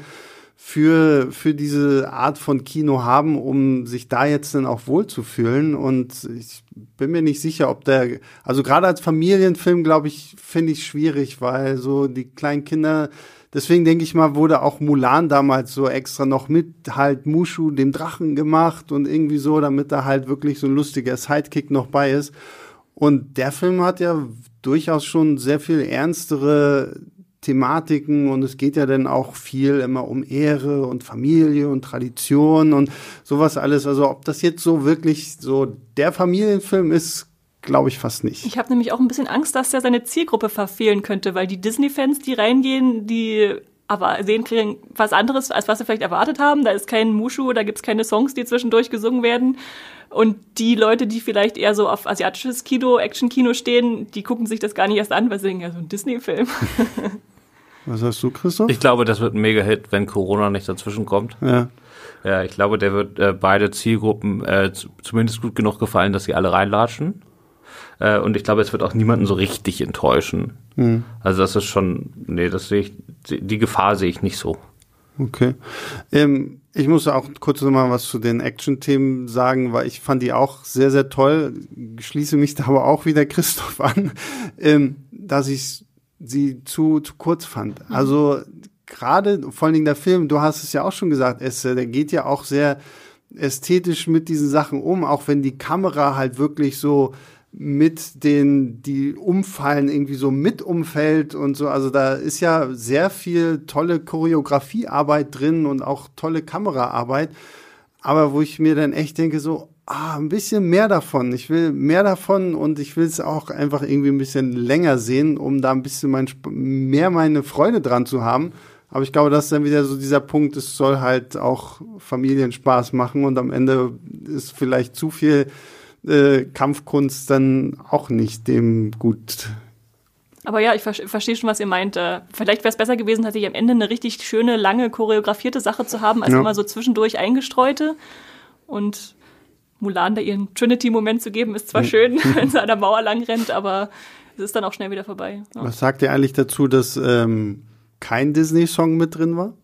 für für diese Art von Kino haben, um sich da jetzt dann auch wohlzufühlen. Und ich bin mir nicht sicher, ob der, also gerade als Familienfilm, glaube ich, finde ich schwierig, weil so die kleinen Kinder, deswegen denke ich mal, wurde auch Mulan damals so extra noch mit halt Mushu, dem Drachen, gemacht und irgendwie so, damit da halt wirklich so ein lustiger Sidekick noch bei ist. Und der Film hat ja durchaus schon sehr viel ernstere Thematiken und es geht ja dann auch viel immer um Ehre und Familie und Tradition und sowas alles. Also ob das jetzt so wirklich so der Familienfilm ist, glaube ich fast nicht. Ich habe nämlich auch ein bisschen Angst, dass er seine Zielgruppe verfehlen könnte, weil die Disney-Fans, die reingehen, die aber sehen kriegen was anderes, als was sie vielleicht erwartet haben. Da ist kein Mushu, da gibt's keine Songs, die zwischendurch gesungen werden. Und die Leute, die vielleicht eher so auf asiatisches Kino, Action-Kino stehen, die gucken sich das gar nicht erst an, weil sie denken, ja, so ein Disney-Film. Was sagst du, Christoph? Ich glaube, das wird ein Mega-Hit, wenn Corona nicht dazwischen kommt. Ja. Ja, ich glaube, der wird äh, beide Zielgruppen äh, z- zumindest gut genug gefallen, dass sie alle reinlatschen. Äh, und ich glaube, es wird auch niemanden so richtig enttäuschen. Mhm. Also das ist schon, nee, das sehe ich, die Gefahr sehe ich nicht so. Okay. Ähm, ich muss auch kurz noch mal was zu den Action-Themen sagen, weil ich fand die auch sehr, sehr toll. Schließe mich da aber auch wieder Christoph an, ähm, dass ich sie zu, zu kurz fand. Also gerade, vor allen Dingen der Film, du hast es ja auch schon gesagt, es, der geht ja auch sehr ästhetisch mit diesen Sachen um, auch wenn die Kamera halt wirklich so mit den, die umfallen, irgendwie so mit umfällt und so. Also da ist ja sehr viel tolle Choreografiearbeit drin und auch tolle Kameraarbeit. Aber wo ich mir dann echt denke, so, ah, ein bisschen mehr davon. Ich will mehr davon und ich will es auch einfach irgendwie ein bisschen länger sehen, um da ein bisschen mein, mehr meine Freude dran zu haben. Aber ich glaube, das ist dann wieder so dieser Punkt, es soll halt auch Familienspaß machen und am Ende ist vielleicht zu viel äh, Kampfkunst dann auch nicht dem gut. Aber ja, ich ver- verstehe schon, was ihr meint. Äh, vielleicht wäre es besser gewesen, tatsächlich am Ende eine richtig schöne, lange, choreografierte Sache zu haben, als ja. immer so zwischendurch eingestreute. Und Mulan da ihren Trinity-Moment zu geben, ist zwar schön, wenn sie an der Mauer lang rennt, aber es ist dann auch schnell wieder vorbei. Ja. Was sagt ihr eigentlich dazu, dass ähm, kein Disney-Song mit drin war?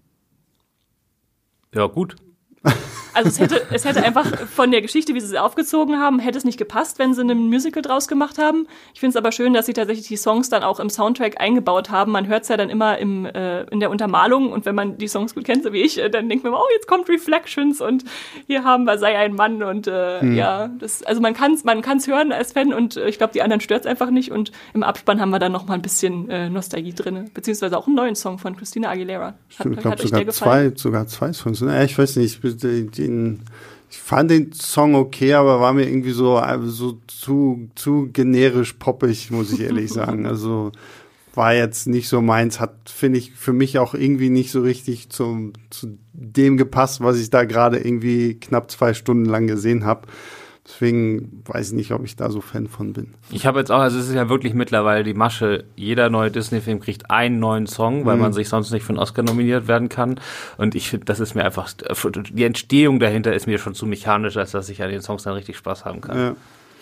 Ja, gut. Also es hätte, es hätte einfach von der Geschichte, wie sie sie aufgezogen haben, hätte es nicht gepasst, wenn sie ein Musical draus gemacht haben. Ich finde es aber schön, dass sie tatsächlich die Songs dann auch im Soundtrack eingebaut haben. Man hört es ja dann immer im, äh, in der Untermalung und wenn man die Songs gut kennt, so wie ich, äh, dann denkt man, oh, jetzt kommt Reflections und hier haben wir Sei ein Mann und äh, hm. ja, das, also man kann es man kann's hören als Fan und äh, ich glaube, die anderen stört es einfach nicht und im Abspann haben wir dann noch mal ein bisschen äh, Nostalgie drin, beziehungsweise auch einen neuen Song von Christina Aguilera. Hat, ich glaube sogar zwei, sogar zwei Songs. Ja, ich weiß nicht, ich, den, ich fand den Song okay, aber war mir irgendwie so, so zu, zu generisch poppig, muss ich ehrlich sagen. Also war jetzt nicht so meins, hat, finde ich, für mich auch irgendwie nicht so richtig zum, zu dem gepasst, was ich da gerade irgendwie knapp zwei Stunden lang gesehen habe. Deswegen weiß ich nicht, ob ich da so Fan von bin. Ich habe jetzt auch, also es ist ja wirklich mittlerweile die Masche, jeder neue Disney-Film kriegt einen neuen Song, weil mhm. man sich sonst nicht für einen Oscar nominiert werden kann. Und ich finde, das ist mir einfach, die Entstehung dahinter ist mir schon zu mechanisch, als dass ich an den Songs dann richtig Spaß haben kann. Ja.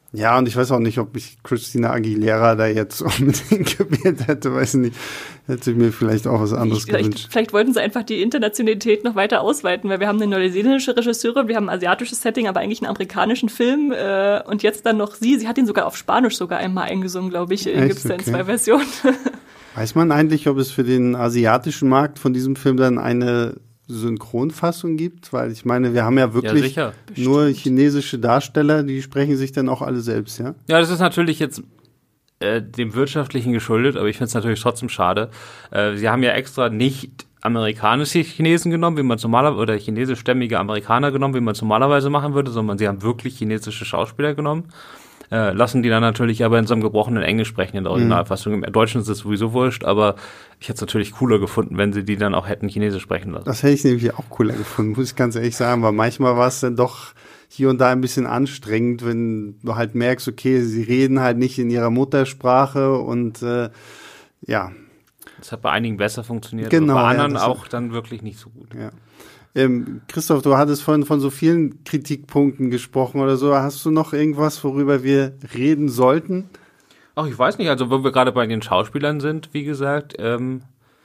Ja, und ich weiß auch nicht, ob ich Christina Aguilera da jetzt unbedingt gewählt hätte, weiß nicht. Hätte ich mir vielleicht auch was anderes ich, vielleicht, gewünscht. Vielleicht wollten sie einfach die Internationalität noch weiter ausweiten, weil wir haben eine neuseeländische Regisseurin, wir haben ein asiatisches Setting, aber eigentlich einen amerikanischen Film. Äh, und jetzt dann noch sie. Sie hat ihn sogar auf Spanisch sogar einmal eingesungen, glaube ich. Gibt es da in zwei Versionen. Weiß man eigentlich, ob es für den asiatischen Markt von diesem Film dann eine Synchronfassung gibt? Weil ich meine, wir haben ja wirklich ja, nur chinesische Darsteller, die sprechen sich dann auch alle selbst, ja? Ja, das ist natürlich jetzt äh, dem Wirtschaftlichen geschuldet, aber ich finde es natürlich trotzdem schade. Äh, sie haben ja extra nicht amerikanische Chinesen genommen, wie man normalerweise, oder chinesischstämmige Amerikaner genommen, wie man es normalerweise machen würde, sondern sie haben wirklich chinesische Schauspieler genommen. Äh, lassen die dann natürlich aber in so einem gebrochenen Englisch sprechen in der Originalfassung. Im Deutschen ist es sowieso wurscht, aber ich hätte es natürlich cooler gefunden, wenn sie die dann auch hätten Chinesisch sprechen lassen. Das hätte ich nämlich auch cooler gefunden, muss ich ganz ehrlich sagen, weil manchmal war es dann doch hier und da ein bisschen anstrengend, wenn du halt merkst, okay, sie reden halt nicht in ihrer Muttersprache und äh, ja. Das hat bei einigen besser funktioniert, genau, bei anderen ja, auch dann wirklich nicht so gut. Ja. Ähm, Christoph, du hattest vorhin von so vielen Kritikpunkten gesprochen oder so. Hast du noch irgendwas, worüber wir reden sollten? Ach, ich weiß nicht. Also, wo wir gerade bei den Schauspielern sind, wie gesagt, ähm,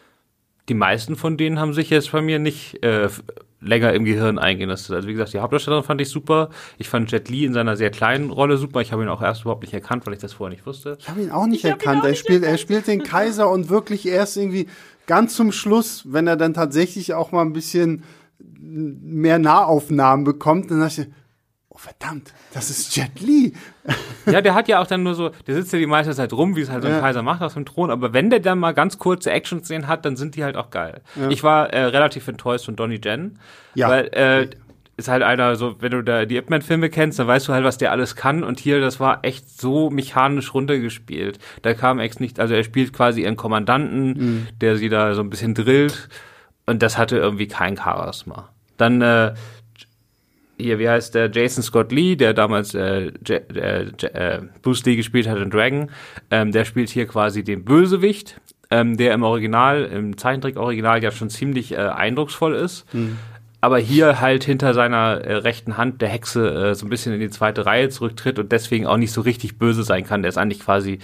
die meisten von denen haben sich jetzt bei mir nicht äh, länger im Gehirn eingenistet. Also, wie gesagt, die Hauptdarstellerin fand ich super. Ich fand Jet Li in seiner sehr kleinen Rolle super. Ich habe ihn auch erst überhaupt nicht erkannt, weil ich das vorher nicht wusste. Ich habe ihn auch nicht ich erkannt. Auch er, nicht spielt, erkannt. er spielt den Kaiser und wirklich erst irgendwie ganz zum Schluss, wenn er dann tatsächlich auch mal ein bisschen mehr Nahaufnahmen bekommt, dann dachte ich, oh verdammt, das ist Jet Li. Ja, der hat ja auch dann nur so, der sitzt ja die meiste Zeit rum, wie es halt so ein Ja. Kaiser macht auf dem Thron, aber wenn der dann mal ganz kurze Action-Szenen hat, dann sind die halt auch geil. Ja. Ich war äh, relativ enttäuscht von Donnie Yen, Ja. weil äh, ist halt einer so, wenn du da die Ip Man-Filme kennst, dann weißt du halt, was der alles kann und hier, das war echt so mechanisch runtergespielt. Da kam echt nicht, also er spielt quasi ihren Kommandanten, mhm. der sie da so ein bisschen drillt. Und das hatte irgendwie kein Charisma. Dann, äh, hier, wie heißt der? Jason Scott Lee, der damals äh, J- äh, J- äh, Bruce Lee gespielt hat in Dragon. Ähm, der spielt hier quasi den Bösewicht, ähm, der im Original, im Zeichentrick-Original ja schon ziemlich äh, eindrucksvoll ist. Mhm. Aber hier halt hinter seiner äh, rechten Hand der Hexe äh, so ein bisschen in die zweite Reihe zurücktritt und deswegen auch nicht so richtig böse sein kann. Der ist eigentlich quasi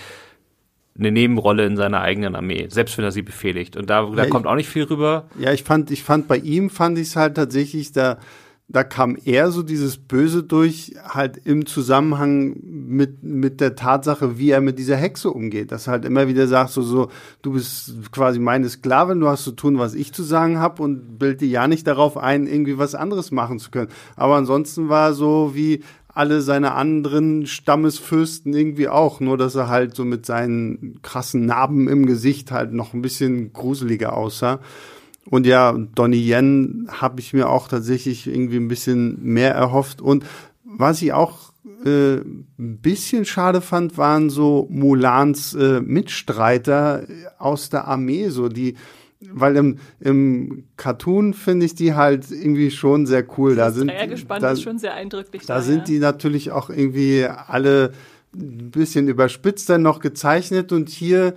eine Nebenrolle in seiner eigenen Armee, selbst wenn er sie befehligt. Und da, da ja, kommt ich, auch nicht viel rüber. Ja, ich fand, ich fand bei ihm fand ich es halt tatsächlich, da, da kam eher so dieses Böse durch, halt im Zusammenhang mit, mit der Tatsache, wie er mit dieser Hexe umgeht. Dass er halt immer wieder sagt, so, so, du bist quasi meine Sklavin, du hast zu tun, was ich zu sagen habe und bild dir ja nicht darauf ein, irgendwie was anderes machen zu können. Aber ansonsten war so wie alle seine anderen Stammesfürsten irgendwie auch, nur dass er halt so mit seinen krassen Narben im Gesicht halt noch ein bisschen gruseliger aussah. Und ja, Donnie Yen habe ich mir auch tatsächlich irgendwie ein bisschen mehr erhofft. Und was ich auch äh, ein bisschen schade fand, waren so Mulans äh, Mitstreiter aus der Armee, so die weil im, im Cartoon finde ich die halt irgendwie schon sehr cool. Das da sind Dreiergespann da, ist schon sehr eindrücklich. Da, da sind ja. die natürlich auch irgendwie alle ein bisschen überspitzt dann noch gezeichnet und hier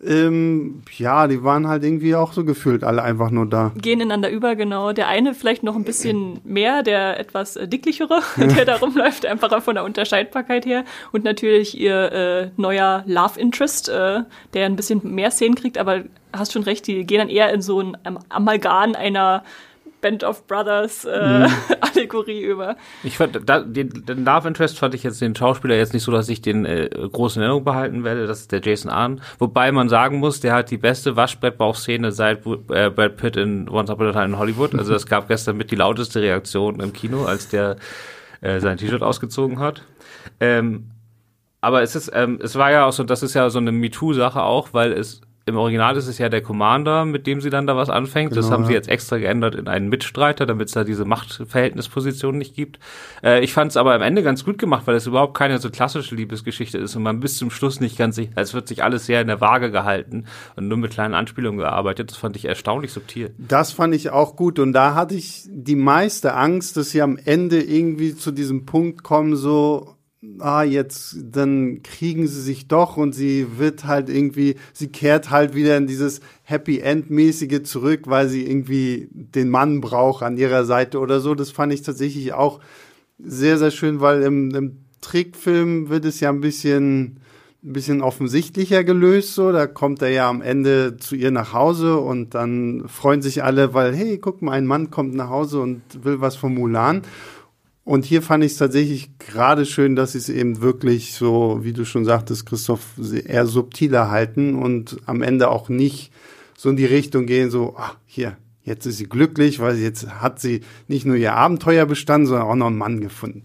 ähm, ja, die waren halt irgendwie auch so gefühlt alle einfach nur da. Gehen ineinander über, genau. Der eine vielleicht noch ein bisschen mehr, der etwas äh, dicklichere, der da rumläuft, einfach von der Unterscheidbarkeit her. Und natürlich ihr äh, neuer Love Interest, äh, der ein bisschen mehr Szenen kriegt, aber hast schon recht, die gehen dann eher in so ein Amalgam einer Band of Brothers äh, mhm. Allegorie über. Ich fand, da, den, den Love Interest fand ich jetzt den Schauspieler jetzt nicht so, dass ich den äh, großen Erinnerung behalten werde. Das ist der Jason Arn. Wobei man sagen muss, der hat die beste Waschbrettbauchszene seit äh, Brad Pitt in Once Upon a Time in Hollywood. Also das gab gestern mit die lauteste Reaktion im Kino, als der äh, sein T-Shirt ausgezogen hat. Ähm, aber es ist, ähm, es war ja auch so, das ist ja so eine MeToo-Sache auch, weil es im Original ist es ja der Commander, mit dem sie dann da was anfängt. Genau, das haben ja. sie jetzt extra geändert in einen Mitstreiter, damit es da diese Machtverhältnisposition nicht gibt. Äh, ich fand es aber am Ende ganz gut gemacht, weil es überhaupt keine so klassische Liebesgeschichte ist und man bis zum Schluss nicht ganz sicher, es wird sich alles sehr in der Waage gehalten und nur mit kleinen Anspielungen gearbeitet. Das fand ich erstaunlich subtil. Das fand ich auch gut und da hatte ich die meiste Angst, dass sie am Ende irgendwie zu diesem Punkt kommen, so ah, jetzt, dann kriegen sie sich doch und sie wird halt irgendwie, sie kehrt halt wieder in dieses Happy-End-mäßige zurück, weil sie irgendwie den Mann braucht an ihrer Seite oder so. Das fand ich tatsächlich auch sehr, sehr schön, weil im, im Trickfilm wird es ja ein bisschen, ein bisschen offensichtlicher gelöst, so. Da kommt er ja am Ende zu ihr nach Hause und dann freuen sich alle, weil, hey, guck mal, ein Mann kommt nach Hause und will was von Mulan. Und hier fand ich es tatsächlich gerade schön, dass sie es eben wirklich so, wie du schon sagtest, Christoph, eher subtiler halten und am Ende auch nicht so in die Richtung gehen, so, ach, hier, jetzt ist sie glücklich, weil jetzt hat sie nicht nur ihr Abenteuer bestanden, sondern auch noch einen Mann gefunden.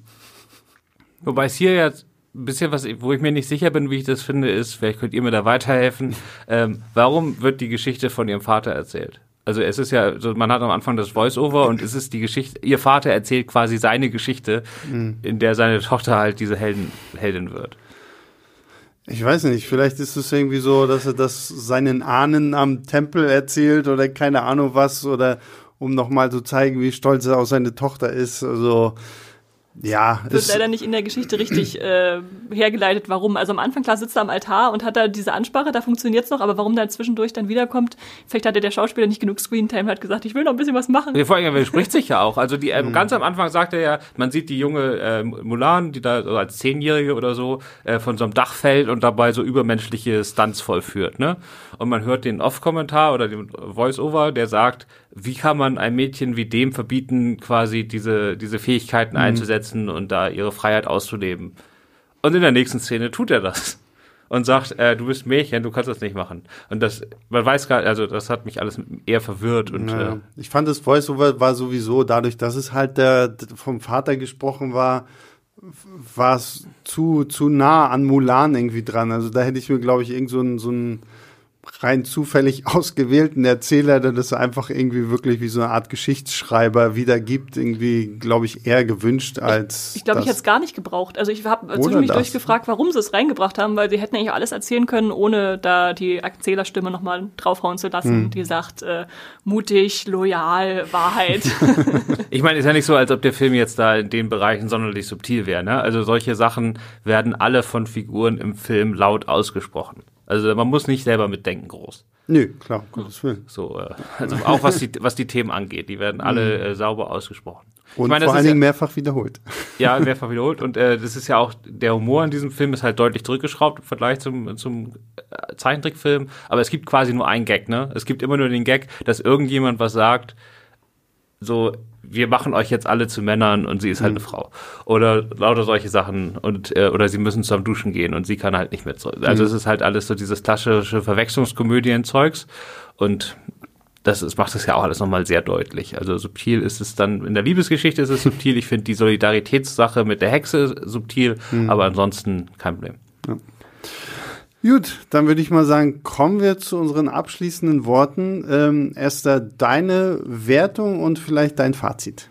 Wobei es hier jetzt ein bisschen was, wo ich mir nicht sicher bin, wie ich das finde, ist, vielleicht könnt ihr mir da weiterhelfen, ähm, warum wird die Geschichte von ihrem Vater erzählt? Also es ist ja, so man hat am Anfang das Voice-Over und es ist die Geschichte, ihr Vater erzählt quasi seine Geschichte, mhm. in der seine Tochter halt diese Helden, Heldin wird. Ich weiß nicht, vielleicht ist es irgendwie so, dass er das seinen Ahnen am Tempel erzählt oder keine Ahnung was, oder um nochmal zu zeigen, wie stolz er auf seine Tochter ist, also ja. Wird leider nicht in der Geschichte richtig äh, hergeleitet, warum. Also am Anfang, klar, sitzt er am Altar und hat da diese Ansprache, da funktioniert's noch, aber warum dann zwischendurch dann wiederkommt, vielleicht hatte der Schauspieler nicht genug Screentime, hat gesagt, ich will noch ein bisschen was machen. Vor allem, er spricht sich ja auch. Also die ähm, mhm. ganz am Anfang sagt er ja, man sieht die junge äh, Mulan, die da so als Zehnjährige oder so äh, von so einem Dach fällt und dabei so übermenschliche Stunts vollführt, ne? Und man hört den Off-Kommentar oder den Voice-Over, der sagt, wie kann man einem Mädchen wie dem verbieten, quasi diese diese Fähigkeiten mhm. einzusetzen und da ihre Freiheit auszuleben. Und in der nächsten Szene tut er das und sagt, äh, du bist Mädchen, du kannst das nicht machen. Und das, man weiß gar, also das hat mich alles eher verwirrt. Und ja. äh, ich fand, das Voice-Over war sowieso, dadurch, dass es halt der vom Vater gesprochen war, war es zu zu nah an Mulan irgendwie dran. Also da hätte ich mir, glaube ich, irgend so ein so ein rein zufällig ausgewählten Erzähler, der das einfach irgendwie wirklich wie so eine Art Geschichtsschreiber wiedergibt, irgendwie, glaube ich, eher gewünscht als Ich, ich glaube, ich hätte es gar nicht gebraucht. Also ich habe zwischendurch durchgefragt, warum sie es reingebracht haben, weil sie hätten eigentlich alles erzählen können, ohne da die Erzählerstimme nochmal draufhauen zu lassen, hm. die sagt, äh, mutig, loyal, Wahrheit. Ich meine, ist ja nicht so, als ob der Film jetzt da in den Bereichen sonderlich subtil wäre, ne? Also solche Sachen werden alle von Figuren im Film laut ausgesprochen. Also man muss nicht selber mitdenken groß. Nö, klar, um Gottes Willen. So, äh, also auch was die, was die Themen angeht, die werden alle äh, sauber ausgesprochen. Und ich meine, vor allen Dingen ja, mehrfach wiederholt. Ja, mehrfach wiederholt. Und äh, das ist ja auch, der Humor in diesem Film ist halt deutlich zurückgeschraubt im Vergleich zum, zum äh, Zeichentrickfilm. Aber es gibt quasi nur einen Gag, ne? Es gibt immer nur den Gag, dass irgendjemand was sagt, so, wir machen euch jetzt alle zu Männern und sie ist halt mhm. eine Frau. Oder lauter solche Sachen. Und äh, oder sie müssen zum Duschen gehen und sie kann halt nicht mehr zurück. Also mhm. es ist halt alles so dieses klassische Verwechslungskomödien-Zeugs. Und das ist, macht das ja auch alles nochmal sehr deutlich. Also subtil ist es dann, in der Liebesgeschichte ist es subtil. Ich finde die Solidaritätssache mit der Hexe subtil, mhm. aber ansonsten kein Problem. Ja. Gut, dann würde ich mal sagen, kommen wir zu unseren abschließenden Worten. Ähm, Esther, deine Wertung und vielleicht dein Fazit.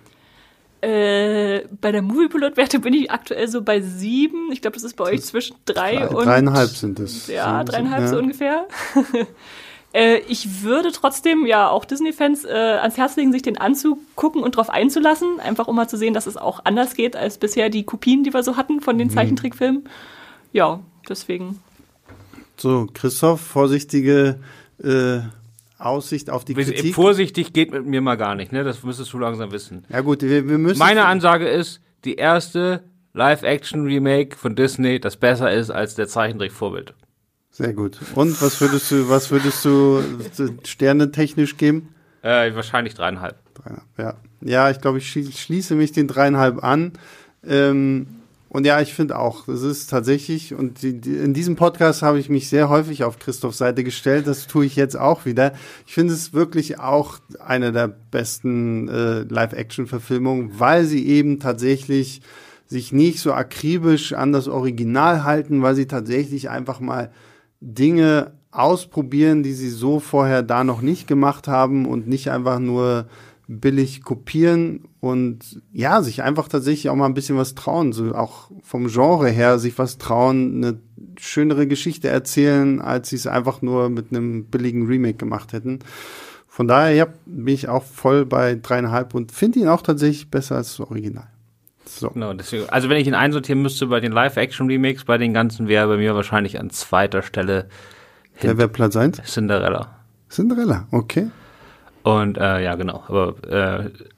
Äh, bei der Moviepilot-Werte bin ich aktuell so bei sieben. Ich glaube, das ist bei euch zwischen drei, drei und... Dreieinhalb sind es. Ja, so, dreieinhalb ja. so ungefähr. äh, ich würde trotzdem ja auch Disney-Fans äh, ans Herz legen, sich den anzugucken und drauf einzulassen. Einfach um mal zu sehen, dass es auch anders geht als bisher die Kopien, die wir so hatten von den Zeichentrickfilmen. Ja, deswegen... So, Christoph, vorsichtige äh, Aussicht auf die Kritik. Vorsichtig geht mit mir mal gar nicht, ne? Das müsstest du langsam wissen. Ja gut, wir, wir müssen... Meine Ansage ist, die erste Live-Action-Remake von Disney, das besser ist als der Zeichentrick-Vorbild. Sehr gut. Und was würdest du, was würdest du sternetechnisch geben? Äh, wahrscheinlich dreieinhalb. Dreieinhalb, ja. Ja, ich glaube, ich schließe mich den dreieinhalb an. Ähm, Und ja, ich finde auch, das ist tatsächlich, und die, die, in diesem Podcast habe ich mich sehr häufig auf Christophs Seite gestellt, das tue ich jetzt auch wieder. Ich finde es wirklich auch eine der besten äh, Live-Action-Verfilmungen, weil sie eben tatsächlich sich nicht so akribisch an das Original halten, weil sie tatsächlich einfach mal Dinge ausprobieren, die sie so vorher da noch nicht gemacht haben und nicht einfach nur billig kopieren und ja, sich einfach tatsächlich auch mal ein bisschen was trauen, so auch vom Genre her sich was trauen, eine schönere Geschichte erzählen, als sie es einfach nur mit einem billigen Remake gemacht hätten. Von daher ja, bin ich auch voll bei dreieinhalb und finde ihn auch tatsächlich besser als das Original. So. Genau, deswegen, also wenn ich ihn einsortieren müsste bei den Live-Action-Remakes, bei den ganzen, wäre bei mir wahrscheinlich an zweiter Stelle Wer wäre Platz eins? Cinderella. Cinderella, okay. Und äh, ja, genau. Aber äh,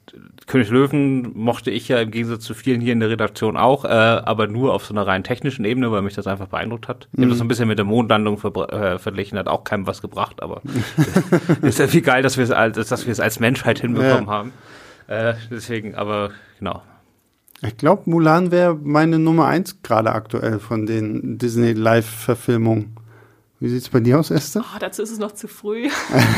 König Löwen mochte ich ja im Gegensatz zu vielen hier in der Redaktion auch, äh, aber nur auf so einer rein technischen Ebene, weil mich das einfach beeindruckt hat. Ich habe das so ein bisschen mit der Mondlandung ver- äh, verglichen, hat auch keinem was gebracht, aber ist ja viel geil, dass wir es als, dass wir es als Menschheit hinbekommen ja. haben. Äh, deswegen, aber genau. Ich glaube, Mulan wäre meine Nummer eins gerade aktuell von den Disney-Live-Verfilmungen. Wie sieht's bei dir aus, Esther? Oh, dazu ist es noch zu früh.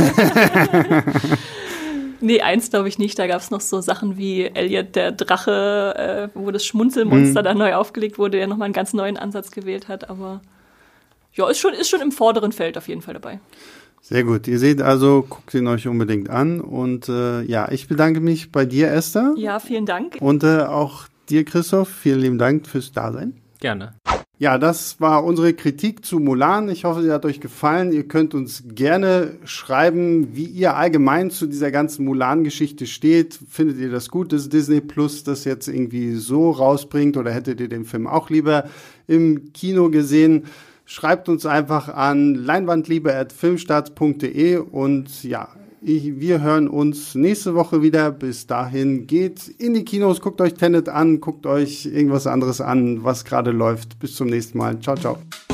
Nee, eins glaube ich nicht. Da gab es noch so Sachen wie Elliot der Drache, äh, wo das Schmunzelmonster mhm. da neu aufgelegt wurde, der nochmal einen ganz neuen Ansatz gewählt hat. Aber ja, ist schon, ist schon im vorderen Feld auf jeden Fall dabei. Sehr gut. Ihr seht also, guckt ihn euch unbedingt an. Und äh, ja, ich bedanke mich bei dir, Esther. Ja, vielen Dank. Und äh, auch dir, Christoph. Vielen lieben Dank fürs Dasein. Gerne. Ja, das war unsere Kritik zu Mulan. Ich hoffe, sie hat euch gefallen. Ihr könnt uns gerne schreiben, wie ihr allgemein zu dieser ganzen Mulan-Geschichte steht. Findet ihr das gut, dass Disney Plus das jetzt irgendwie so rausbringt? Oder hättet ihr den Film auch lieber im Kino gesehen? Schreibt uns einfach an leinwandliebe at filmstarts punkt de und ja, ich, wir hören uns nächste Woche wieder. Bis dahin, geht in die Kinos, guckt euch Tenet an, guckt euch irgendwas anderes an, was gerade läuft. Bis zum nächsten Mal. Ciao, ciao.